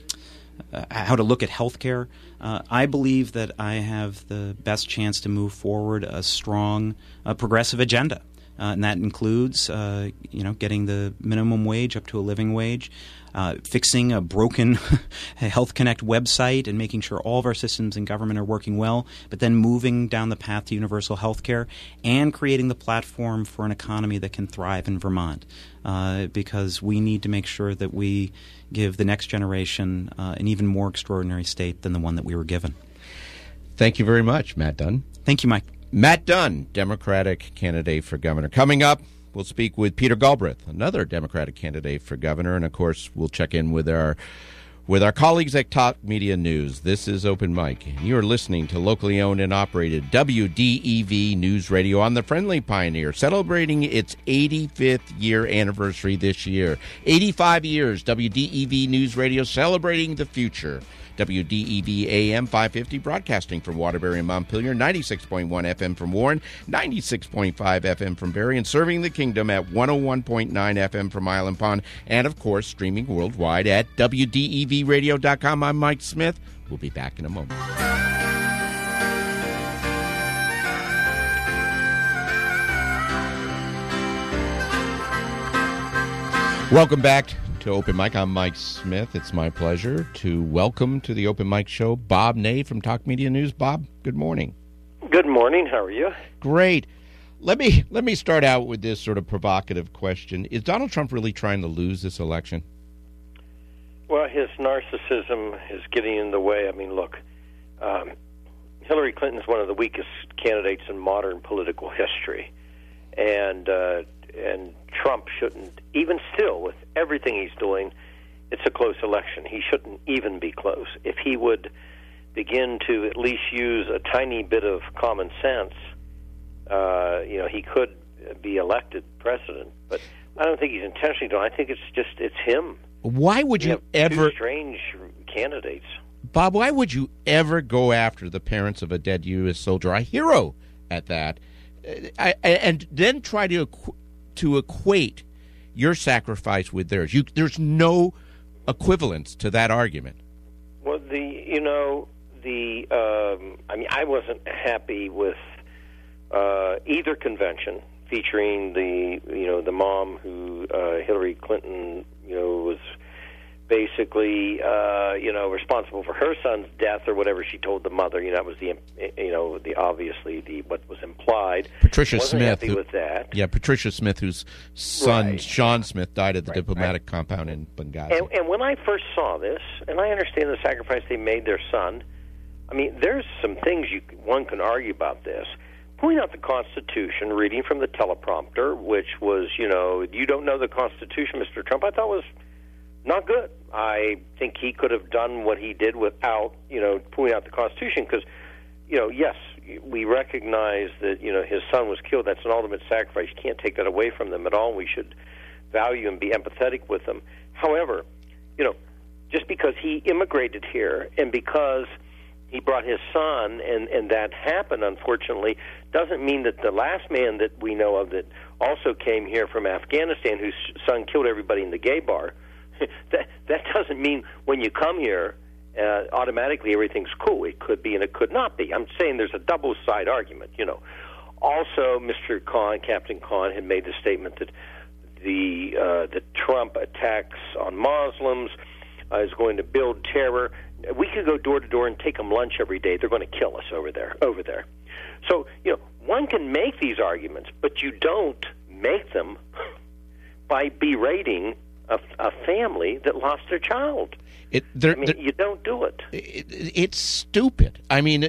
look at healthcare, I believe that I have the best chance to move forward a strong progressive agenda. And that includes, getting the minimum wage up to a living wage, fixing a broken Health Connect website and making sure all of our systems in government are working well, but then moving down the path to universal health care and creating the platform for an economy that can thrive in Vermont, because we need to make sure that we give the next generation an even more extraordinary state than the one that we were given. Thank you very much, Matt Dunn. Thank you, Mike. Matt Dunn, Democratic candidate for governor. Coming up, we'll speak with Peter Galbraith, another Democratic candidate for governor, and of course, we'll check in with our colleagues at Talk Media News. This is Open Mic, and you are listening to locally owned and operated WDEV News Radio on the Friendly Pioneer, celebrating its 85th year anniversary this year. 85 years, WDEV News Radio celebrating the future. WDEV AM 550 broadcasting from Waterbury and Montpelier, 96.1 FM from Warren, 96.5 FM from Barrie, and serving the Kingdom at 101.9 FM from Island Pond, and of course streaming worldwide at WDEVradio.com. I'm Mike Smith. We'll be back in a moment. Welcome back to Open Mic. I'm Mike Smith. It's my pleasure to welcome to the Open Mic show Bob Ney from Talk Media News. Bob, good morning. Good morning. How are you? Great. Let me start out with this sort of provocative question. Is Donald Trump really trying to lose this election? Well, his narcissism is getting in the way. I mean, look, Hillary Clinton's one of the weakest candidates in modern political history, and Trump shouldn't, even still with everything he's doing, it's a close election. He shouldn't even be close. If he would begin to at least use a tiny bit of common sense, he could be elected president. But I don't think he's intentionally doing it. I think it's him. Why would you ever... two strange candidates. Bob, why would you ever go after the parents of a dead U.S. soldier, a hero at that, and then try to equate your sacrifice with theirs? There's no equivalence to that argument. Well, I wasn't happy with either convention featuring the mom who Hillary Clinton was basically responsible for her son's death or whatever she told the mother. That was the obviously what was implied. Patricia Smith, happy with that. Yeah, Patricia Smith, whose son right. Sean Smith died at the diplomatic compound in Benghazi. And when I first saw this, and I understand the sacrifice they made their son, I mean, there's some things one can argue about this. Point out the Constitution, reading from the teleprompter, which was, you don't know the Constitution, Mr. Trump, I thought was not good. I think he could have done what he did without, pointing out the Constitution, because, yes, we recognize that, his son was killed. That's an ultimate sacrifice. You can't take that away from them at all. We should value and be empathetic with them. However, just because he immigrated here and because he brought his son and that happened, unfortunately, doesn't mean that the last man that we know of that also came here from Afghanistan, whose son killed everybody in the gay bar, that doesn't mean when you come here, automatically everything's cool. It could be and it could not be. I'm saying there's a double-side argument, Also, Mr. Khan, Captain Khan, had made the statement that the Trump attacks on Muslims is going to build terror. We could go door to door and take them lunch every day. They're going to kill us over there. So, one can make these arguments, but you don't make them by berating a family that lost their child. You don't do it. It's stupid. I mean,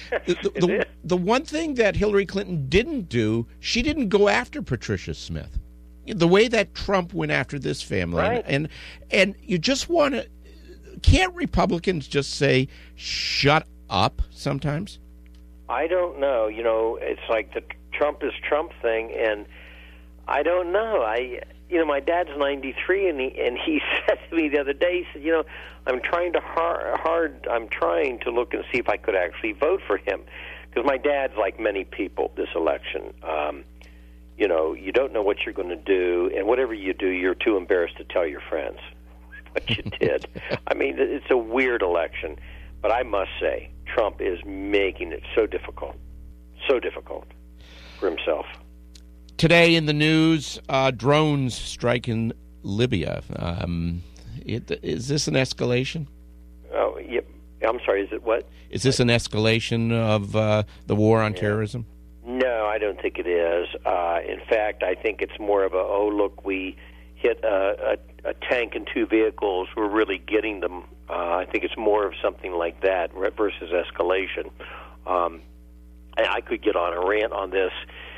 the one thing that Hillary Clinton didn't do, she didn't go after Patricia Smith. The way that Trump went after this family. Right. And you just want to... Can't Republicans just say, shut up sometimes? I don't know. It's like the Trump is Trump thing, and I don't know. My dad's 93, and he said to me the other day, he said, I'm trying to look and see if I could actually vote for him, because my dad's like many people this election. You don't know what you're going to do, and whatever you do, you're too embarrassed to tell your friends what you did. I mean, it's a weird election, but I must say, Trump is making it so difficult for himself. Today in the news, drones strike in Libya. Is this an escalation? Oh, yeah. I'm sorry, is it what? Is this an escalation of the war on terrorism? No, I don't think it is. In fact, I think it's more of look, we hit a tank and two vehicles, we're really getting them. I think it's more of something like that versus escalation. I could get on a rant on this.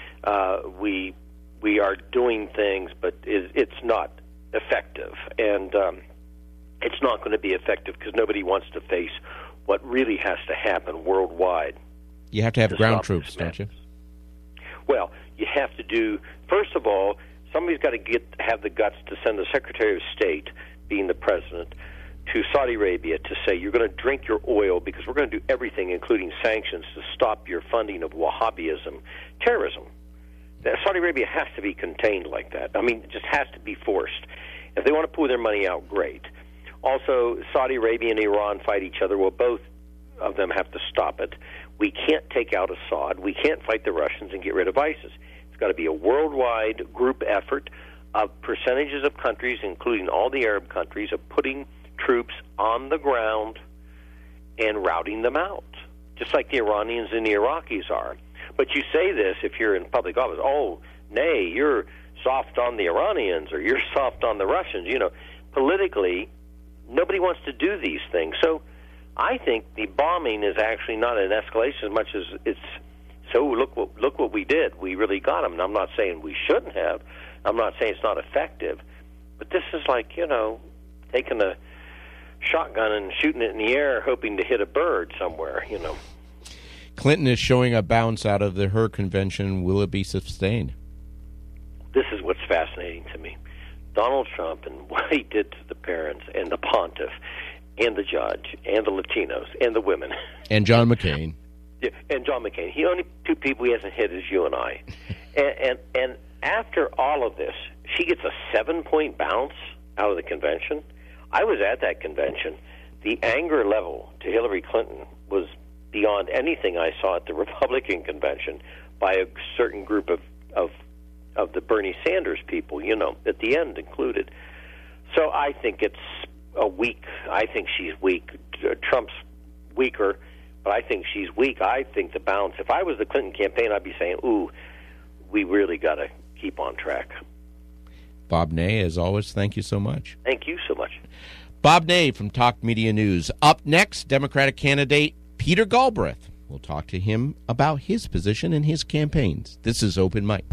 We are doing things, but it's not effective. And it's not going to be effective because nobody wants to face what really has to happen worldwide. You have to have ground troops, don't you? Well, you have to do, first of all, somebody's got to have the guts to send the Secretary of State, being the president, to Saudi Arabia to say, you're going to drink your oil because we're going to do everything, including sanctions, to stop your funding of Wahhabism, terrorism. Saudi Arabia has to be contained like that. I mean, it just has to be forced. If they want to pull their money out, great. Also, Saudi Arabia and Iran fight each other. Well, both of them have to stop it. We can't take out Assad. We can't fight the Russians and get rid of ISIS. It's got to be a worldwide group effort of percentages of countries, including all the Arab countries, of putting troops on the ground and routing them out, just like the Iranians and the Iraqis are. But you say this if you're in public office. Oh, nay, you're soft on the Iranians or you're soft on the Russians. Politically, nobody wants to do these things. So I think the bombing is actually not an escalation as much as it's, so look what we did. We really got them. And I'm not saying we shouldn't have. I'm not saying it's not effective. But this is like, taking a shotgun and shooting it in the air hoping to hit a bird somewhere, Clinton is showing a bounce out of her convention. Will it be sustained? This is what's fascinating to me. Donald Trump and what he did to the parents and the pontiff and the judge and the Latinos and the women. And John McCain. Yeah, and John McCain. He only two people he hasn't hit is you and I. And after all of this, she gets a 7-point bounce out of the convention. I was at that convention. The anger level to Hillary Clinton was beyond anything I saw at the Republican convention by a certain group of the Bernie Sanders people, at the end included. So I think it's I think she's weak. Trump's weaker, but I think she's weak. I think the bounce, if I was the Clinton campaign, I'd be saying, ooh, we really got to keep on track. Bob Ney, as always, thank you so much. Thank you so much. Bob Ney from Talk Media News. Up next, Democratic candidate Peter Galbraith. We'll talk to him about his position and his campaigns. This is Open Mic.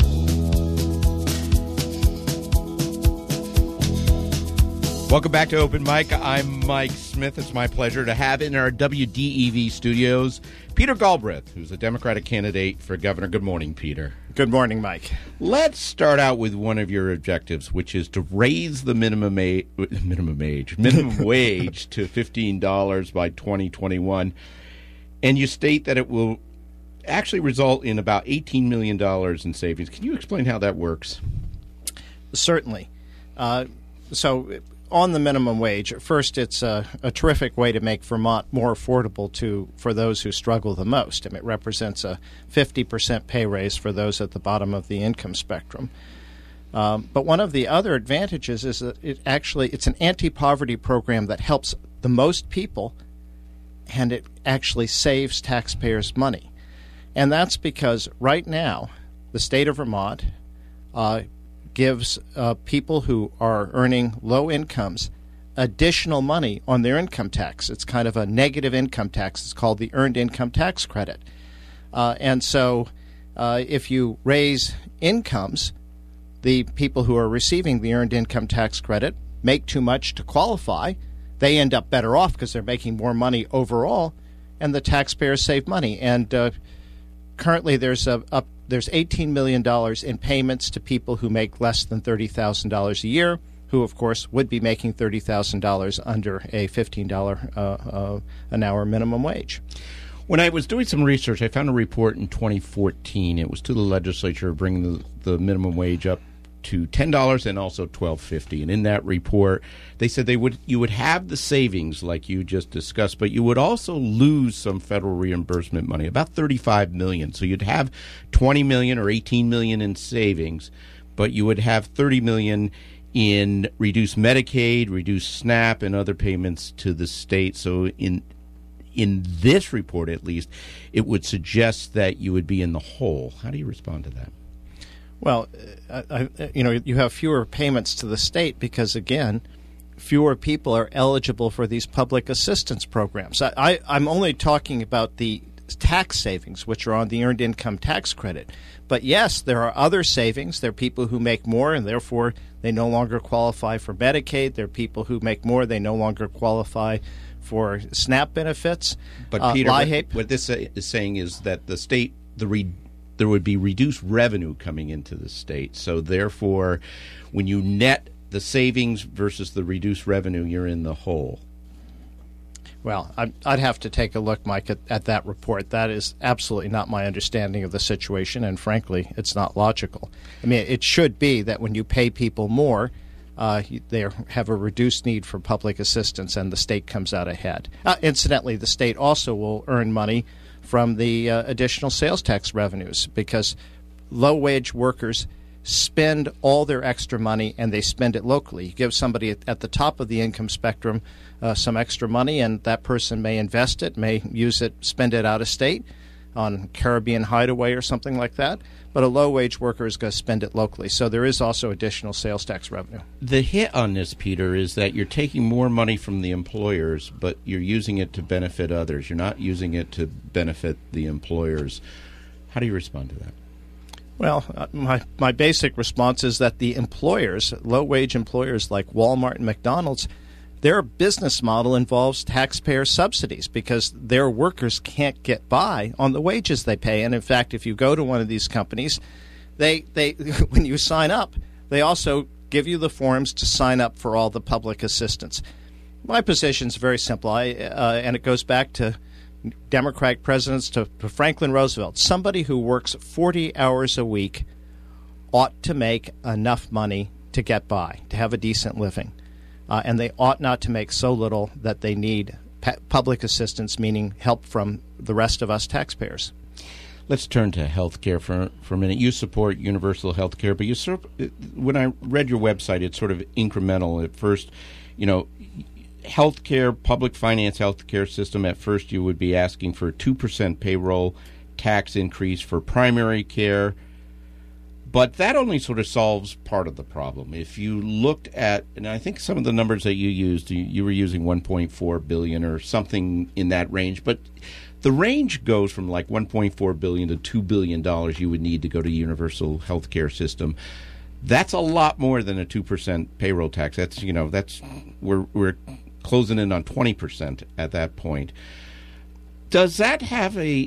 Welcome back to Open Mic. I'm Mike Smith. It's my pleasure to have in our WDEV studios Peter Galbraith, who's a Democratic candidate for governor. Good morning, Peter. Good morning, Mike. Let's start out with one of your objectives, which is to raise the minimum wage to $15 by 2021. And you state that it will actually result in about $18 million in savings. Can you explain how that works? Certainly. So on the minimum wage, first, it's a terrific way to make Vermont more affordable for those who struggle the most. It represents a 50% pay raise for those at the bottom of the income spectrum. But one of the other advantages is that it's an anti-poverty program that helps the most people, and it actually saves taxpayers money. And that's because right now the state of Vermont gives people who are earning low incomes additional money on their income tax. It's kind of a negative income tax. It's called the Earned Income Tax Credit. And so if you raise incomes, the people who are receiving the Earned Income Tax Credit make too much to qualify. They end up better off because they're making more money overall, and the taxpayers save money. And currently there's $18 million in payments to people who make less than $30,000 a year, who, of course, would be making $30,000 under a $15 an hour minimum wage. When I was doing some research, I found a report in 2014. It was to the legislature bringing the minimum wage up to $10 and also $12.50. And in that report, they said you would have the savings like you just discussed, but you would also lose some federal reimbursement money, about $35 million. So you'd have $20 million or $18 million in savings, but you would have $30 million in reduced Medicaid, reduced SNAP, and other payments to the state. So in this report, at least, it would suggest that you would be in the hole. How do you respond to that? Well, you have fewer payments to the state because, again, fewer people are eligible for these public assistance programs. I'm only talking about the tax savings, which are on the Earned Income Tax Credit. But, yes, there are other savings. There are people who make more, and therefore they no longer qualify for Medicaid. There are people who make more. They no longer qualify for SNAP benefits. But, Peter, what this is saying is that the state, there would be reduced revenue coming into the state. So therefore, when you net the savings versus the reduced revenue, you're in the hole. Well, I'd have to take a look, Mike, at that report. That is absolutely not my understanding of the situation, and frankly, it's not logical. I mean, it should be that when you pay people more, they have a reduced need for public assistance, and the state comes out ahead. Incidentally, the state also will earn money from the additional sales tax revenues because low-wage workers spend all their extra money and they spend it locally. You give somebody at the top of the income spectrum some extra money and that person may invest it, may use it, spend it out of state. on Caribbean Hideaway or something like that, but a low-wage worker is going to spend it locally. So there is also additional sales tax revenue. The hit on this, Peter, is that you're taking more money from the employers, but you're using it to benefit others. You're not using it to benefit the employers. How do you respond to that? Well, my basic response is that the employers, low-wage employers like Walmart and McDonald's, their business model involves taxpayer subsidies because their workers can't get by on the wages they pay. And in fact, if you go to one of these companies, they when you sign up, they also give you the forms to sign up for all the public assistance. My position is very simple, and it goes back to Democratic presidents, to Franklin Roosevelt. Somebody who works 40 hours a week ought to make enough money to get by, to have a decent living. And they ought not to make so little that they need public assistance, meaning help from the rest of us taxpayers. Let's turn to health care for a minute. You support universal health care, but when I read your website, it's sort of incremental. At first, health care, public finance health care system, at first you would be asking for a 2% payroll tax increase for primary care. But that only sort of solves part of the problem. If you looked at, and I think some of the numbers that you used, you were using $1.4 billion or something in that range, but the range goes from like $1.4 billion to $2 billion you would need to go to universal health care system. That's a lot more than a 2% payroll tax. That's we're closing in on 20% at that point. Does that have a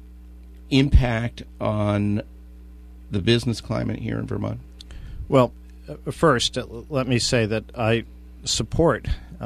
impact on the business climate here in Vermont? Well, first, let me say that I support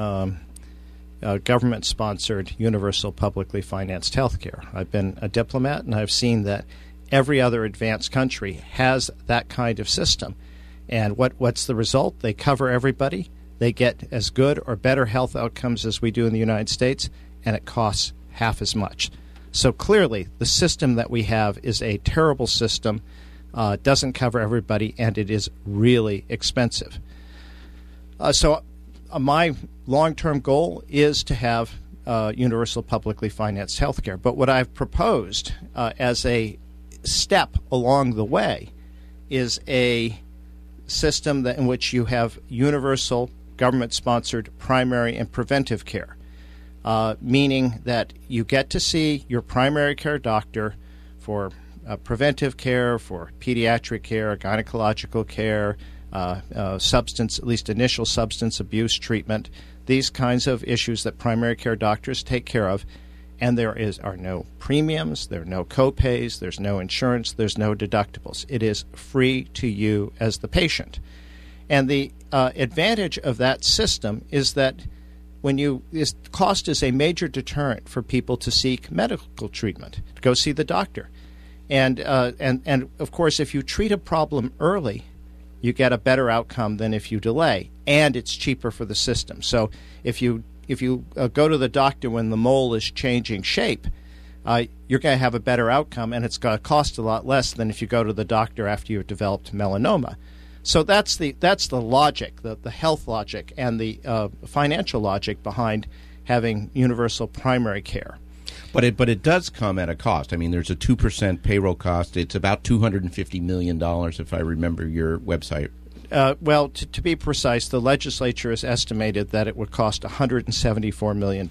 government-sponsored, universal, publicly financed health care. I've been a diplomat, and I've seen that every other advanced country has that kind of system. And what's the result? They cover everybody. They get as good or better health outcomes as we do in the United States, and it costs half as much. So clearly, the system that we have is a terrible system. Doesn't cover everybody, and it is really expensive. So my long-term goal is to have universal publicly financed health care. But what I've proposed as a step along the way is a system in which you have universal government-sponsored primary and preventive care, meaning that you get to see your primary care doctor for preventive care, for pediatric care, gynecological care, at least initial substance abuse treatment, these kinds of issues that primary care doctors take care of. And there are no premiums, there are no co-pays, there's no insurance, there's no deductibles. It is free to you as the patient. And the advantage of that system is that cost is a major deterrent for people to seek medical treatment, to go see the doctor. And of course, if you treat a problem early, you get a better outcome than if you delay, and it's cheaper for the system. So if you go to the doctor when the mole is changing shape, you're going to have a better outcome, and it's going to cost a lot less than if you go to the doctor after you've developed melanoma. So that's the logic, the health logic, and the financial logic behind having universal primary care. But it does come at a cost. I mean, there's a 2% payroll cost. It's about $250 million, if I remember your website. Well, to be precise, the legislature has estimated that it would cost $174 million.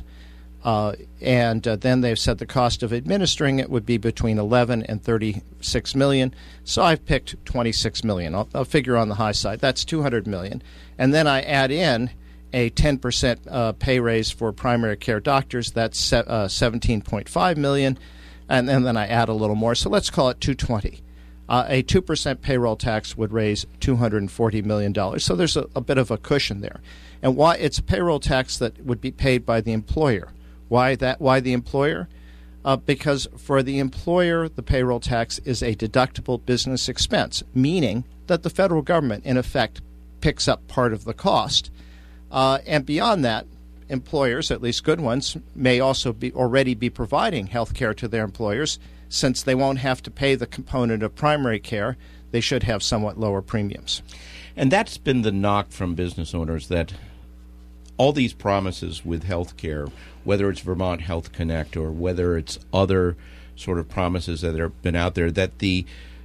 And then they've said the cost of administering it would be between $11 and $36 million. So I've picked $26 million. I'll figure on the high side. That's $200 million. And then I add in a 10% pay raise for primary care doctors. That's $17.5 million. And then I add a little more. So let's call it $220. A 2% payroll tax would raise $240 million. So there's a bit of a cushion there. And why it's a payroll tax that would be paid by the employer. Why the employer? Because for the employer, the payroll tax is a deductible business expense, meaning that the federal government, in effect, picks up part of the cost. And beyond that, employers, at least good ones, may also already be providing health care to their employers. Since they won't have to pay the component of primary care, they should have somewhat lower premiums. And that's been the knock from business owners, that all these promises with health care, whether it's Vermont Health Connect or whether it's other sort of promises that have been out there, that the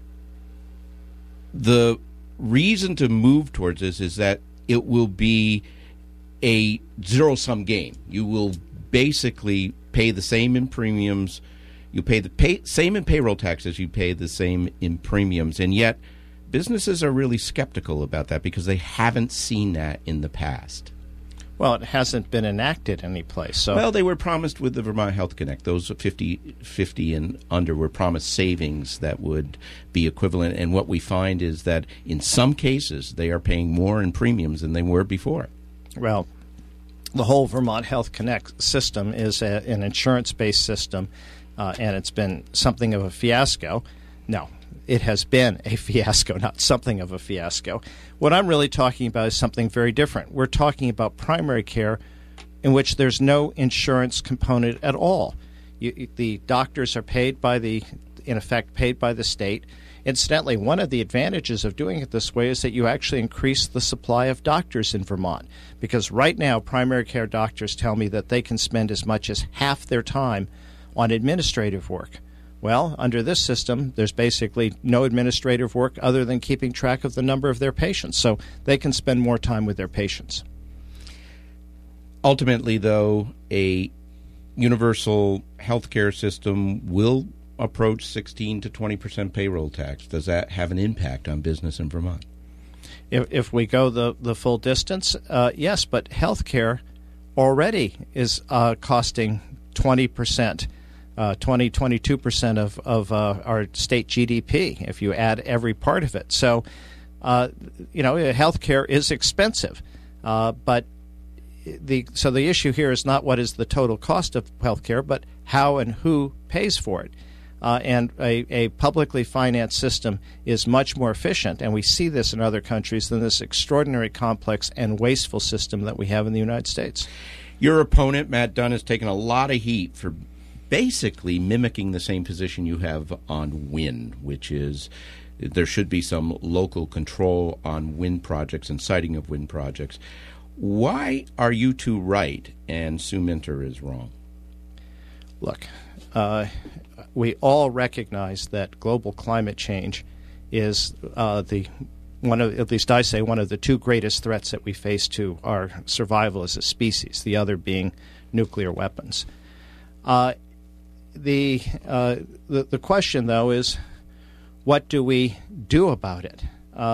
reason to move towards this is that it will be a zero-sum game. You will basically pay the same in premiums. You pay the same in payroll taxes. You pay the same in premiums. And yet businesses are really skeptical about that because they haven't seen that in the past. Well, it hasn't been enacted anyplace. So. Well, they were promised with the Vermont Health Connect. Those 50 and under were promised savings that would be equivalent. And what we find is that in some cases they are paying more in premiums than they were before. Well, the whole Vermont Health Connect system is an insurance-based system, and it's been something of a fiasco. No, it has been a fiasco, not something of a fiasco. What I'm really talking about is something very different. We're talking about primary care in which there's no insurance component at all. The doctors are paid by in effect, paid by the state. Incidentally, one of the advantages of doing it this way is that you actually increase the supply of doctors in Vermont, because right now primary care doctors tell me that they can spend as much as half their time on administrative work. Well, under this system, there's basically no administrative work other than keeping track of the number of their patients, so they can spend more time with their patients. Ultimately, though, a universal health care system will approach 16 to 20% payroll tax. Does that have an impact on business in Vermont? If we go the full distance, yes, but health care already is costing 20%. 22% of our state GDP, if you add every part of it. So, healthcare is expensive, but the issue here is not what is the total cost of healthcare, but how and who pays for it. And a publicly financed system is much more efficient, and we see this in other countries, than this extraordinary complex and wasteful system that we have in the United States. Your opponent, Matt Dunn, has taken a lot of heat for basically mimicking the same position you have on wind, which is there should be some local control on wind projects and siting of wind projects. Why are you two right and Sue Minter is wrong? Look, we all recognize that global climate change is at least I say, one of the two greatest threats that we face to our survival as a species, the other being nuclear weapons. The question, though, is what do we do about it?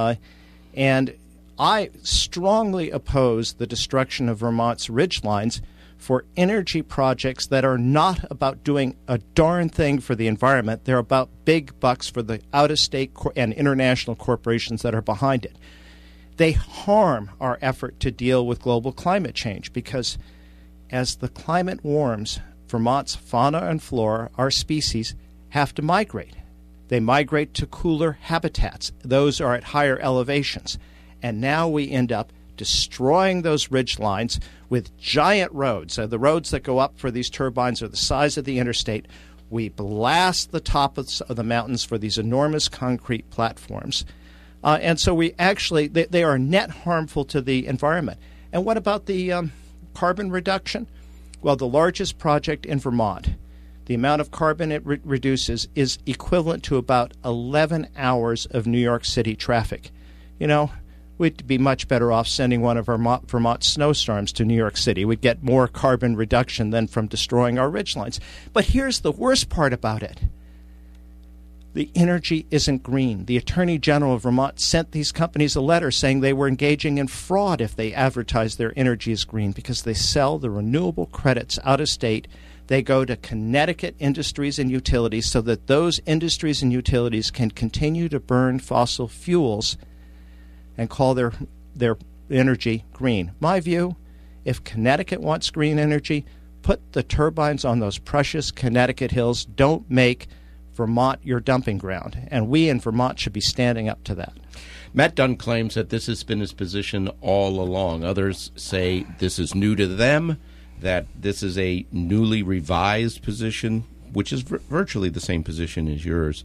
And I strongly oppose the destruction of Vermont's ridgelines for energy projects that are not about doing a darn thing for the environment. They're about big bucks for the out-of-state and international corporations that are behind it. They harm our effort to deal with global climate change because as the climate warms, Vermont's fauna and flora, our species, have to migrate. They migrate to cooler habitats. Those are at higher elevations. And now we end up destroying those ridge lines with giant roads. So the roads that go up for these turbines are the size of the interstate. We blast the top of the mountains for these enormous concrete platforms. And so we actually, they are net harmful to the environment. And what about the carbon reduction? Well, the largest project in Vermont, the amount of carbon it reduces is equivalent to about 11 hours of New York City traffic. You know, we'd be much better off sending one of our Vermont snowstorms to New York City. We'd get more carbon reduction than from destroying our ridgelines. But here's the worst part about it. The energy isn't green. The Attorney General of Vermont sent these companies a letter saying they were engaging in fraud if they advertised their energy as green because they sell the renewable credits out of state. They go to Connecticut industries and utilities so that those industries and utilities can continue to burn fossil fuels and call their energy green. My view, if Connecticut wants green energy, put the turbines on those precious Connecticut hills. Don't make Vermont your dumping ground, and we in Vermont should be standing up to that. Matt Dunn claims that this has been his position all along. Others say this is new to them, that this is a newly revised position, which is virtually the same position as yours.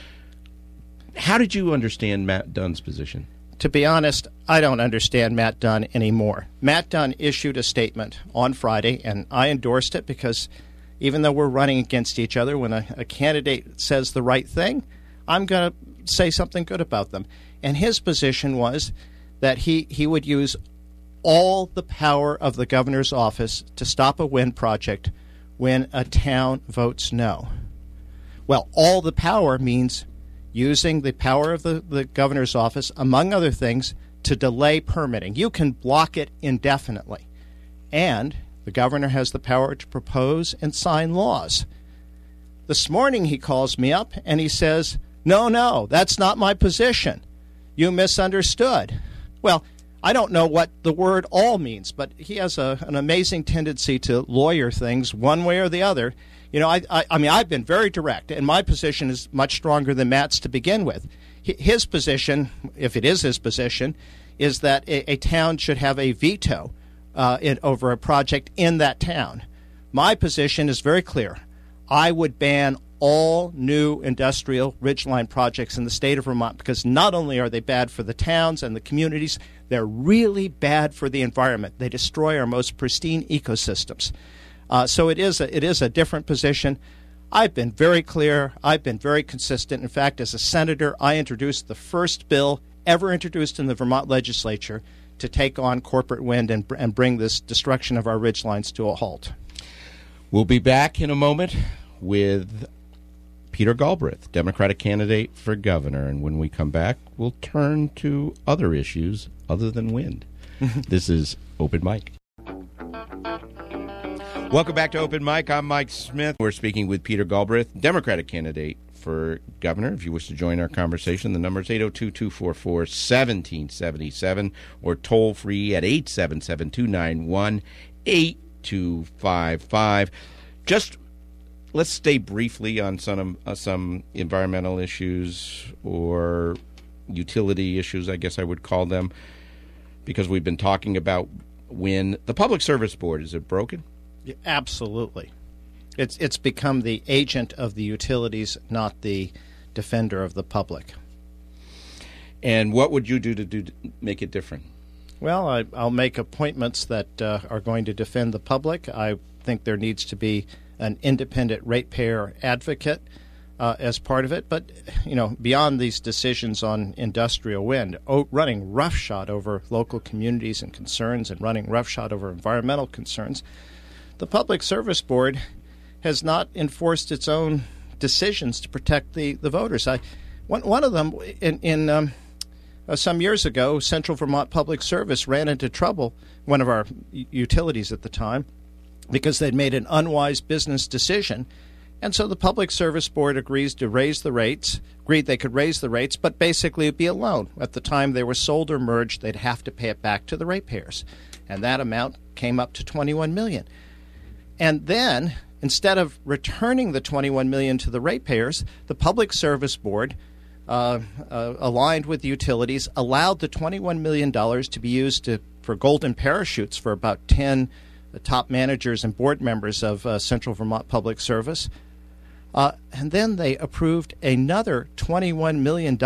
How did you understand Matt Dunn's position? To be honest, I don't understand Matt Dunn anymore. Matt Dunn issued a statement on Friday, and I endorsed it because even though we're running against each other, when a candidate says the right thing, I'm going to say something good about them. And his position was that he would use all the power of the governor's office to stop a wind project when a town votes no. Well, all the power means using the power of the governor's office, among other things, to delay permitting. You can block it indefinitely. And the governor has the power to propose and sign laws. This morning he calls me up and he says, no, that's not my position. You misunderstood. Well, I don't know what the word all means, but he has an amazing tendency to lawyer things one way or the other. You know, I mean, I've been very direct, and my position is much stronger than Matt's to begin with. His position, if it is his position, is that a town should have a veto over a project in that town. My position is very clear. I would ban all new industrial ridgeline projects in the state of Vermont because not only are they bad for the towns and the communities, they're really bad for the environment. They destroy our most pristine ecosystems. So it is a different position. I've been very clear. I've been very consistent. In fact, as a senator, I introduced the first bill ever introduced in the Vermont legislature to take on corporate wind and bring this destruction of our ridgelines to a halt. We'll be back in a moment with Peter Galbraith, Democratic candidate for governor. And when we come back, we'll turn to other issues other than wind. This is Open Mic. Welcome back to Open Mic. I'm Mike Smith. We're speaking with Peter Galbraith, Democratic candidate for governor. If you wish to join our conversation, the number is 802-244-1777 or toll free at 877-291-8255. Just let's stay briefly on some environmental issues or utility issues, I guess I would call them, because we've been talking about when the Public Service Board, is it broken? Yeah, absolutely. It's become the agent of the utilities, not the defender of the public. And what would you do to make it different? Well, I'll make appointments that are going to defend the public. I think there needs to be an independent ratepayer advocate as part of it. But, you know, beyond these decisions on industrial wind, running roughshod over local communities and concerns and running roughshod over environmental concerns, the Public Service Board has not enforced its own decisions to protect the voters. One of them, in some years ago, Central Vermont Public Service ran into trouble, one of our utilities at the time, because they'd made an unwise business decision. And so the Public Service Board agreed they could raise the rates, but basically it would be a loan. At the time they were sold or merged, they'd have to pay it back to the ratepayers. And that amount came up to $21 million. And then, instead of returning the $21 million to the ratepayers, the Public Service Board, aligned with the utilities, allowed the $21 million to be used for golden parachutes for about 10 top managers and board members of Central Vermont Public Service. And then they approved another $21 million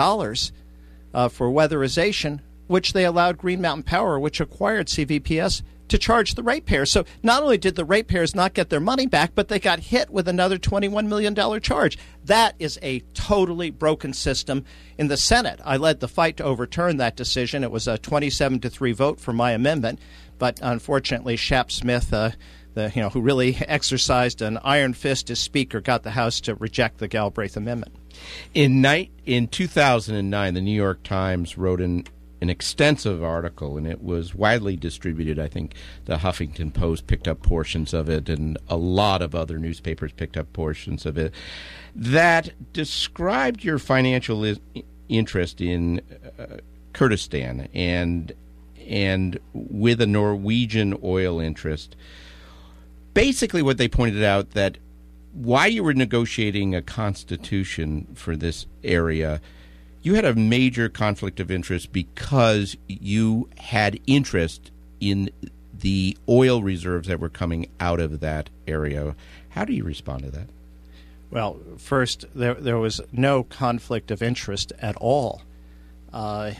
for weatherization, which they allowed Green Mountain Power, which acquired CVPS, to charge the ratepayers. So not only did the ratepayers not get their money back, but they got hit with another $21 million charge. That is a totally broken system. In the Senate, I led the fight to overturn that decision. It was a 27-3 vote for my amendment, but unfortunately, Shap Smith, who really exercised an iron fist as Speaker, got the House to reject the Galbraith amendment. In 2009, the New York Times wrote an extensive article, and it was widely distributed. I think the Huffington Post picked up portions of it, and a lot of other newspapers picked up portions of it, that described your financial interest in Kurdistan and with a Norwegian oil interest. Basically what they pointed out, that while you were negotiating a constitution for this area, you had a major conflict of interest because you had interest in the oil reserves that were coming out of that area. How do you respond to that? Well, first, there was no conflict of interest at all. I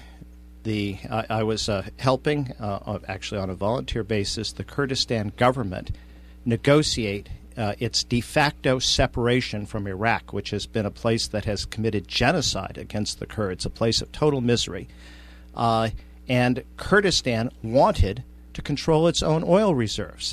was helping, actually on a volunteer basis, the Kurdistan government negotiate its de facto separation from Iraq, which has been a place that has committed genocide against the Kurds, a place of total misery. And Kurdistan wanted to control its own oil reserves.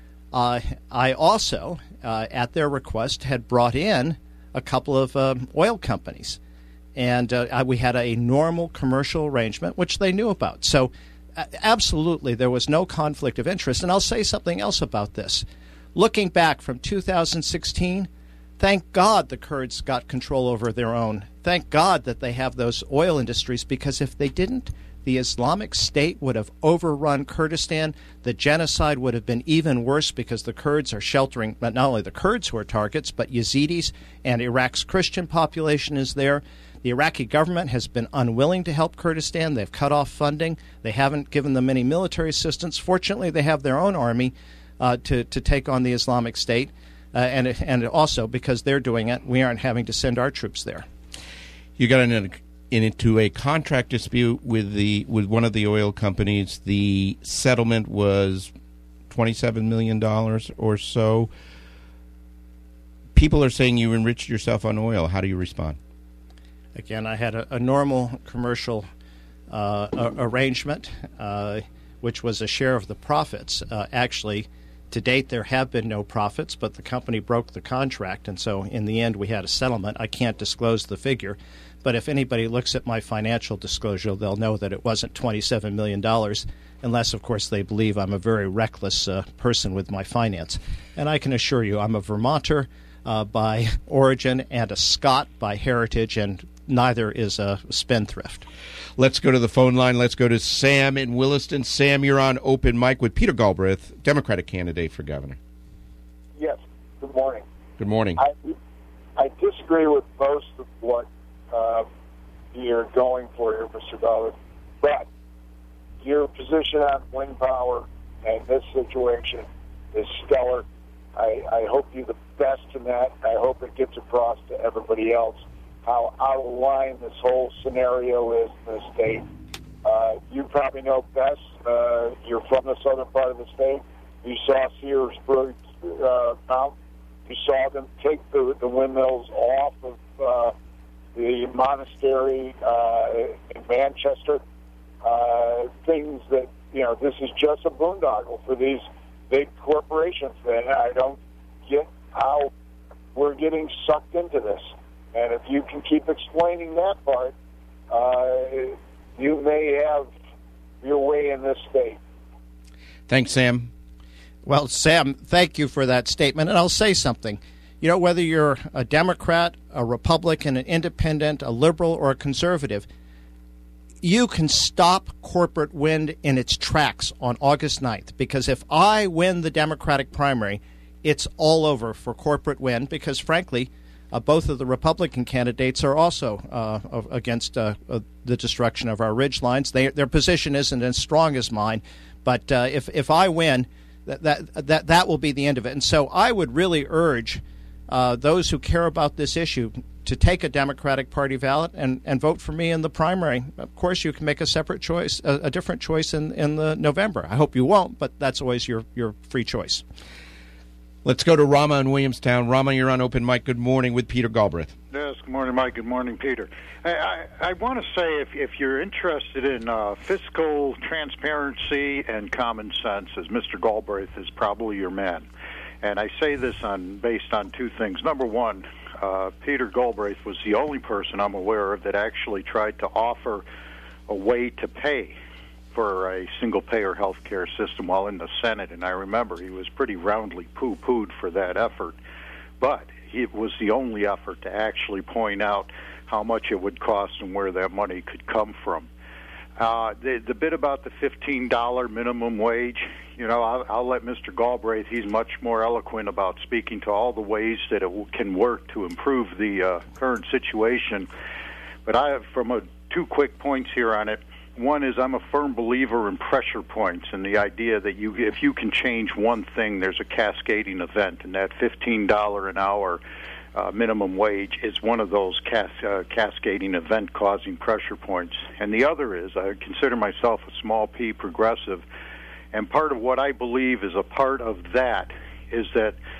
I also, at their request, had brought in a couple of oil companies. And we had a normal commercial arrangement, which they knew about. So absolutely, there was no conflict of interest. And I'll say something else about this. Looking back from 2016, thank God the Kurds got control over their own. Thank God that they have those oil industries, because if they didn't, the Islamic State would have overrun Kurdistan. The genocide would have been even worse, because the Kurds are sheltering not only the Kurds who are targets, but Yazidis, and Iraq's Christian population is there. The Iraqi government has been unwilling to help Kurdistan. They've cut off funding. They haven't given them any military assistance. Fortunately, they have their own army to take on the Islamic State. And also, because they're doing it, we aren't having to send our troops there. You got into a contract dispute with one of the oil companies. The settlement was $27 million or so. People are saying you enriched yourself on oil. How do you respond? Again, I had a normal commercial arrangement, which was a share of the profits. Actually, to date, there have been no profits, but the company broke the contract, and so in the end, we had a settlement. I can't disclose the figure, but if anybody looks at my financial disclosure, they'll know that it wasn't $27 million, unless, of course, they believe I'm a very reckless person with my finance. And I can assure you, I'm a Vermonter by origin and a Scot by heritage, and neither is a spendthrift. Let's go to the phone line. Let's go to Sam in Williston. Sam, you're on Open Mic with Peter Galbraith, Democratic candidate for governor. Yes. Good morning. Good morning. I disagree with most of what you're going for here, Mr. Galbraith, but your position on wind power and this situation is stellar. I hope you're the best in that. I hope it gets across to everybody else how out of line this whole scenario is in the state. You probably know best. You're from the southern part of the state. You saw Searsburg Mount. You saw them take the windmills off of the monastery in Manchester. Things that, this is just a boondoggle for these big corporations. And I don't get how we're getting sucked into this. And if you can keep explaining that part, you may have your way in this state. Thanks, Sam. Well, Sam, thank you for that statement. And I'll say something. Whether you're a Democrat, a Republican, an independent, a liberal, or a conservative, you can stop corporate wind in its tracks on August 9th. Because if I win the Democratic primary, it's all over for corporate wind, because, frankly, both of the Republican candidates are also against the destruction of our ridge lines. Their position isn't as strong as mine, but if I win, that will be the end of it. And so I would really urge those who care about this issue to take a Democratic Party ballot and vote for me in the primary. Of course, you can make a separate choice, a different choice in the November. I hope you won't, but that's always your free choice. Let's go to Rama in Williamstown. Rama, you're on Open Mic. Good morning with Peter Galbraith. Yes, good morning, Mike. Good morning, Peter. I want to say if you're interested in fiscal transparency and common sense, as Mr. Galbraith is probably your man. And I say this based on two things. Number one, Peter Galbraith was the only person I'm aware of that actually tried to offer a way to pay for a single-payer health care system while in the Senate, and I remember he was pretty roundly poo-pooed for that effort. But it was the only effort to actually point out how much it would cost and where that money could come from. The bit about the $15 minimum wage, I'll let Mr. Galbraith, he's much more eloquent about speaking to all the ways that it can work to improve the current situation. But I have two quick points here on it. One is I'm a firm believer in pressure points and the idea that if you can change one thing, there's a cascading event, and that $15 an hour minimum wage is one of those cascading event causing pressure points. And the other is I consider myself a small p progressive, and part of what I believe is a part of that is that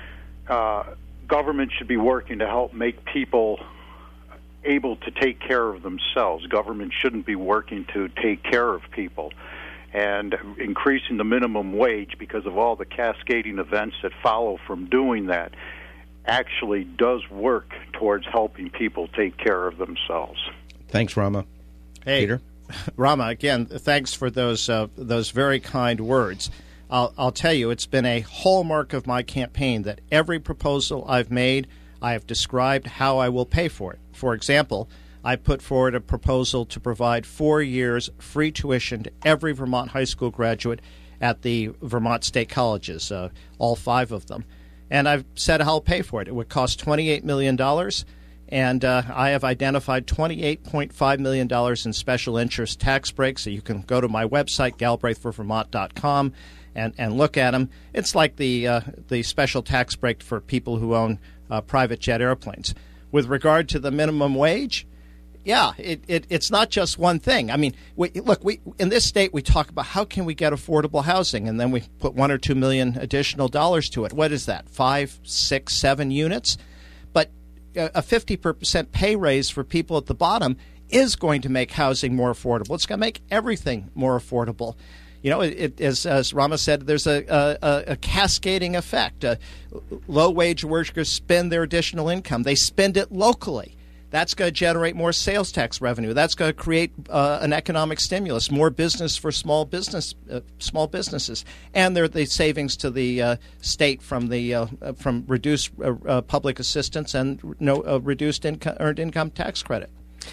government should be working to help make people able to take care of themselves. Government shouldn't be working to take care of people. And increasing the minimum wage because of all the cascading events that follow from doing that actually does work towards helping people take care of themselves. Thanks, Rama. Hey, Peter? Rama, again, thanks for those very kind words. I'll tell you, it's been a hallmark of my campaign that every proposal I've made, I have described how I will pay for it. For example, I put forward a proposal to provide 4 years free tuition to every Vermont high school graduate at the Vermont state colleges, all 5 of them. And I've said how I'll pay for it. It would cost $28 million, and I have identified $28.5 million in special interest tax breaks. So you can go to my website, galbraithforvermont.com, and look at them. It's like the special tax break for people who own private jet airplanes. With regard to the minimum wage, yeah, it's not just one thing. I mean, we in this state, we talk about how can we get affordable housing, and then we put $1 or $2 million additional dollars to it. What is that, 5, 6, 7 units? But a 50% pay raise for people at the bottom is going to make housing more affordable. It's going to make everything more affordable. You know, as Rama said, there's a cascading effect. Low-wage workers spend their additional income. They spend it locally. That's going to generate more sales tax revenue. That's going to create an economic stimulus, more business for small businesses, and there are the savings to the state from reduced public assistance and reduced earned income tax credit.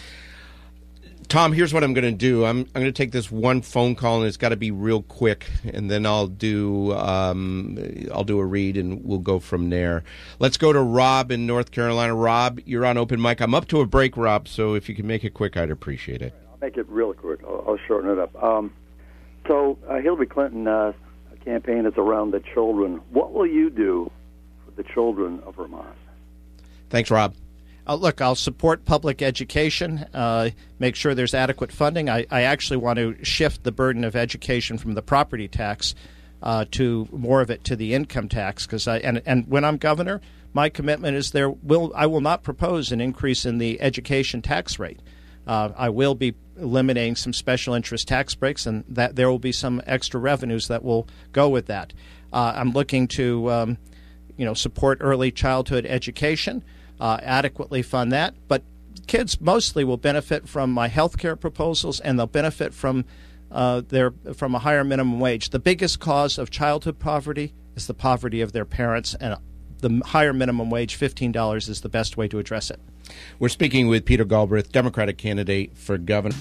Tom, here's what I'm going to do. I'm going to take this one phone call, and it's got to be real quick, and then I'll do a read, and we'll go from there. Let's go to Rob in North Carolina. Rob, you're on Open Mic. I'm up to a break, Rob, so if you can make it quick, I'd appreciate it. I'll make it real quick. I'll shorten it up. So Hillary Clinton campaign is around the children. What will you do for the children of Vermont? Thanks, Rob. Look, I'll support public education, make sure there's adequate funding. I actually want to shift the burden of education from the property tax to more of it to the income tax. And when I'm governor, my commitment is I will not propose an increase in the education tax rate. I will be eliminating some special interest tax breaks, and that there will be some extra revenues that will go with that. I'm looking to support early childhood education. Adequately fund that, but kids mostly will benefit from my health care proposals, and they'll benefit from from a higher minimum wage. The biggest cause of childhood poverty is the poverty of their parents, and the higher minimum wage, $15, is the best way to address it. We're speaking with Peter Galbraith, Democratic candidate for governor.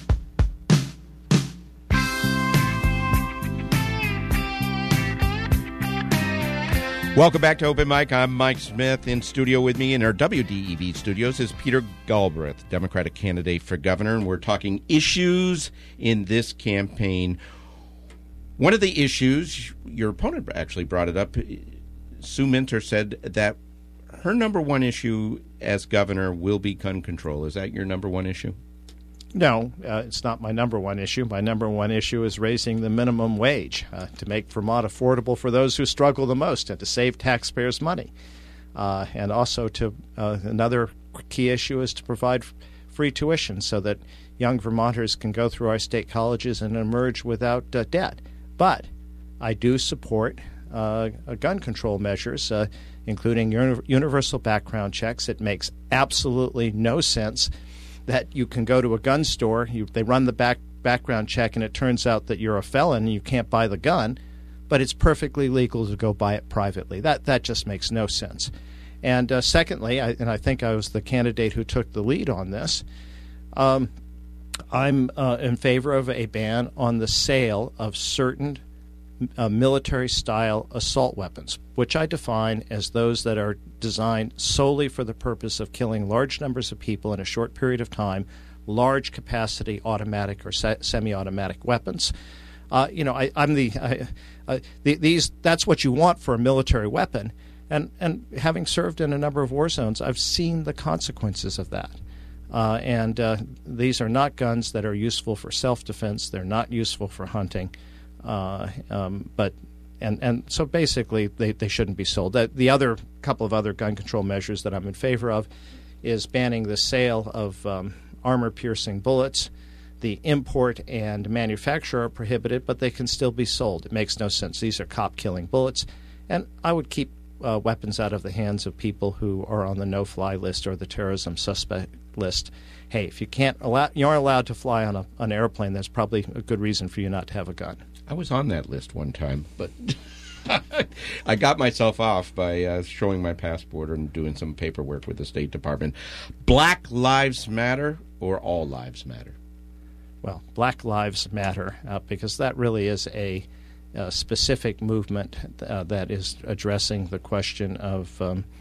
Welcome back to Open Mic. I'm Mike Smith. In studio with me in our WDEV studios is Peter Galbraith, Democratic candidate for governor, and we're talking issues in this campaign. One of the issues, your opponent actually brought it up, Sue Minter said that her number one issue as governor will be gun control. Is that your number one issue? No, it's not my number one issue. My number one issue is raising the minimum wage to make Vermont affordable for those who struggle the most and to save taxpayers money. And also another key issue is to provide free tuition so that young Vermonters can go through our state colleges and emerge without debt. But I do support gun control measures, including universal background checks. It makes absolutely no sense that you can go to a gun store, they run the background check, and it turns out that you're a felon and you can't buy the gun, but it's perfectly legal to go buy it privately. That just makes no sense. And secondly, I think I was the candidate who took the lead on this, I'm in favor of a ban on the sale of certain military-style assault weapons, which I define as those that are designed solely for the purpose of killing large numbers of people in a short period of time, large-capacity automatic or semi-automatic weapons. That's what you want for a military weapon. And having served in a number of war zones, I've seen the consequences of that. These are not guns that are useful for self-defense. They're not useful for hunting. But And so basically they shouldn't be sold. The other couple of other gun control measures that I'm in favor of is banning the sale of armor-piercing bullets. The import and manufacture are prohibited, but they can still be sold. It makes no sense. These are cop-killing bullets. And I would keep weapons out of the hands of people who are on the no-fly list or the terrorism suspect list. Hey, if you aren't allowed to fly on an airplane, that's probably a good reason for you not to have a gun. I was on that list one time, but I got myself off by showing my passport and doing some paperwork with the State Department. Black Lives Matter or All Lives Matter? Well, Black Lives Matter, because that really is a specific movement that is addressing the question of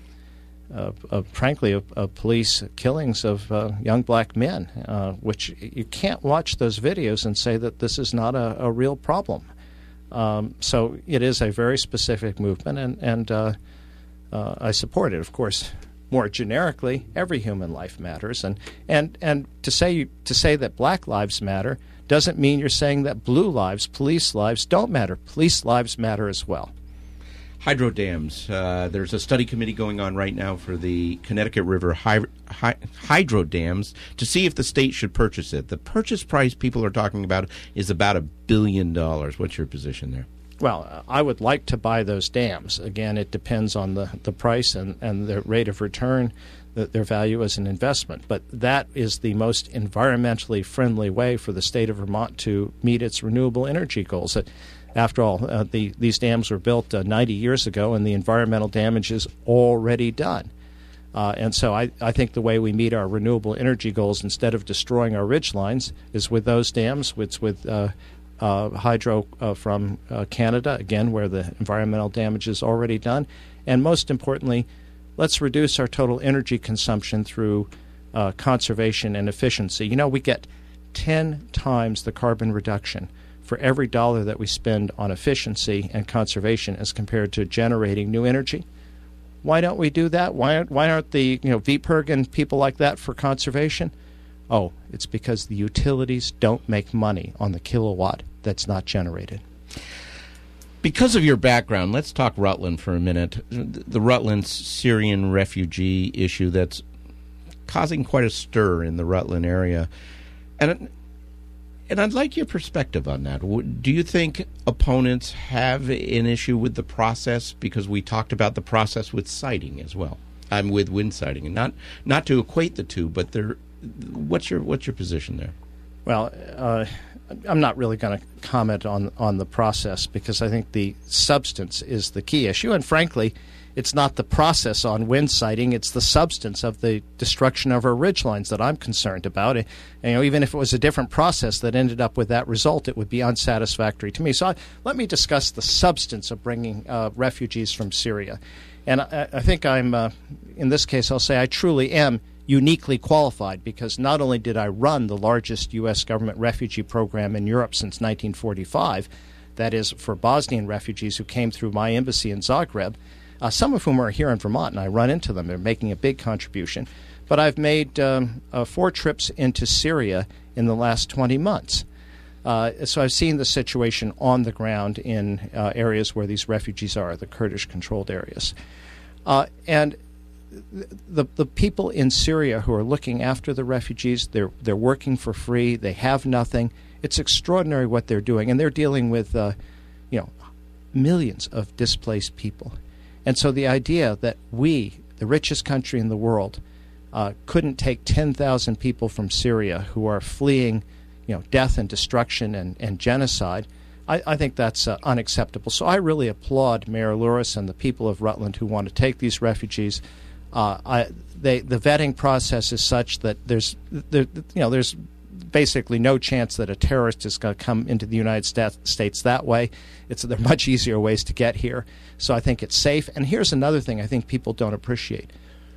police killings of young black men, which you can't watch those videos and say that this is not a real problem. So it is a very specific movement, and I support it. Of course, more generically, every human life matters, and to say that Black Lives Matter doesn't mean you're saying that blue lives, police lives, don't matter. Police lives matter as well. Hydro dams. There's a study committee going on right now for the Connecticut River hydro dams to see if the state should purchase it. The purchase price people are talking about is about $1 billion. What's your position there? Well, I would like to buy those dams. Again, it depends on the price and the rate of return, their value as an investment. But that is the most environmentally friendly way for the state of Vermont to meet its renewable energy goals. After all, these dams were built 90 years ago, and the environmental damage is already done. And so I think the way we meet our renewable energy goals, instead of destroying our ridgelines, is with those dams. It's with hydro from Canada, again, where the environmental damage is already done. And most importantly, let's reduce our total energy consumption through conservation and efficiency. You know, we get 10 times the carbon reduction for every dollar that we spend on efficiency and conservation as compared to generating new energy. Why don't we do that? Why aren't the VPIRG and people like that for conservation? Oh, it's because the utilities don't make money on the kilowatt that's not generated. Because of your background, let's talk Rutland for a minute. The Rutland Syrian refugee issue that's causing quite a stir in the Rutland area. And I'd like your perspective on that. Do you think opponents have an issue with the process? Because we talked about the process with siting as well. I'm with wind siting, and not to equate the two, but what's your position there? Well, I'm not really going to comment on the process because I think the substance is the key issue. And frankly, it's not the process on wind siting, it's the substance of the destruction of our ridgelines that I'm concerned about. And, even if it was a different process that ended up with that result, it would be unsatisfactory to me. So let me discuss the substance of bringing refugees from Syria. And I think in this case, I'll say I truly am uniquely qualified because not only did I run the largest U.S. government refugee program in Europe since 1945, that is for Bosnian refugees who came through my embassy in Zagreb, some of whom are here in Vermont, and I run into them. They're making a big contribution. But I've made 4 trips into Syria in the last 20 months. So I've seen the situation on the ground in areas where these refugees are, the Kurdish-controlled areas. And the people in Syria who are looking after the refugees, they're working for free. They have nothing. It's extraordinary what they're doing. And they're dealing with millions of displaced people. And so the idea that we, the richest country in the world, couldn't take 10,000 people from Syria who are fleeing, death and destruction and genocide, I think that's unacceptable. So I really applaud Mayor Louris and the people of Rutland who want to take these refugees. The vetting process is such that there's basically no chance that a terrorist is going to come into the United States that way. There are much easier ways to get here. So I think it's safe. And here's another thing I think people don't appreciate.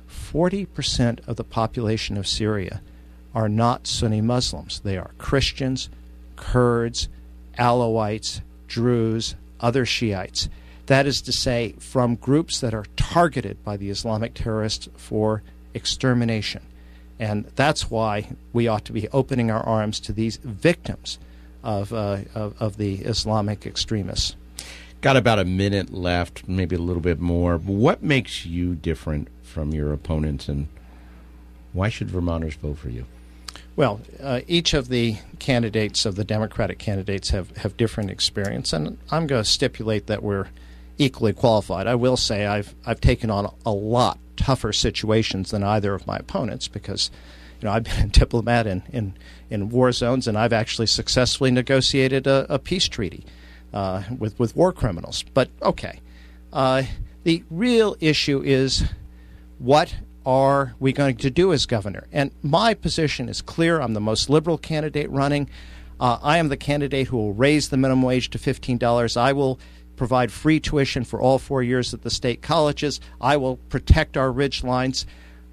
40% of the population of Syria are not Sunni Muslims. They are Christians, Kurds, Alawites, Druze, other Shiites. That is to say, from groups that are targeted by the Islamic terrorists for extermination. And that's why we ought to be opening our arms to these victims of the Islamic extremists. Got about a minute left, maybe a little bit more. What makes you different from your opponents, and why should Vermonters vote for you? Well, each of the candidates, of the Democratic candidates, have different experience, and I'm going to stipulate that we're equally qualified. I will say I've taken on a lot tougher situations than either of my opponents because, I've been a diplomat in war zones, and I've actually successfully negotiated a peace treaty with war criminals. But okay, the real issue is what are we going to do as governor? And my position is clear. I'm the most liberal candidate running. I am the candidate who will raise the minimum wage to $15. I will provide free tuition for all 4 years at the state colleges. I will protect our ridge lines.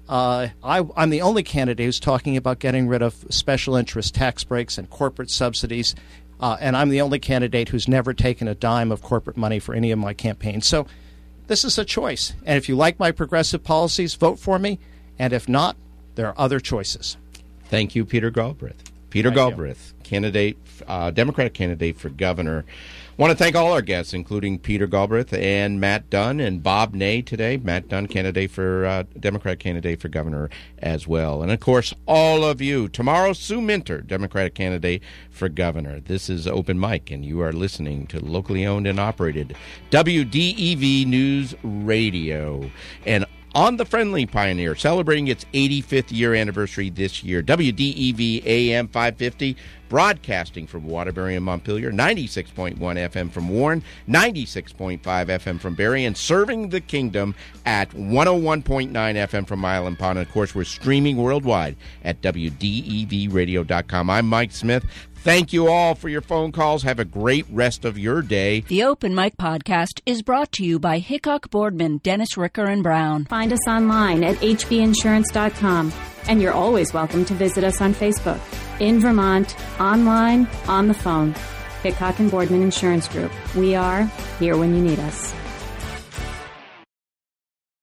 I'm the only candidate who's talking about getting rid of special interest tax breaks and corporate subsidies. And I'm the only candidate who's never taken a dime of corporate money for any of my campaigns. So this is a choice. And if you like my progressive policies, vote for me. And if not, there are other choices. Thank you, Peter Galbraith. Peter Galbraith, candidate, Democratic candidate for governor. I want to thank all our guests, including Peter Galbraith and Matt Dunn and Bob Ney today. Matt Dunn, candidate for Democratic candidate for governor as well. And, of course, all of you. Tomorrow, Sue Minter, Democratic candidate for governor. This is Open Mic, and you are listening to locally owned and operated WDEV News Radio. And on the Friendly Pioneer, celebrating its 85th year anniversary this year. WDEV AM 550, broadcasting from Waterbury and Montpelier, 96.1 FM from Warren, 96.5 FM from Barrie, and serving the kingdom at 101.9 FM from Island Pond. And, of course, we're streaming worldwide at WDEVradio.com. I'm Mike Smith. Thank you all for your phone calls. Have a great rest of your day. The Open Mic podcast is brought to you by Hickok Boardman, Dennis Ricker and Brown. Find us online at hbinsurance.com. And you're always welcome to visit us on Facebook, in Vermont, online, on the phone. Hickok and Boardman Insurance Group. We are here when you need us.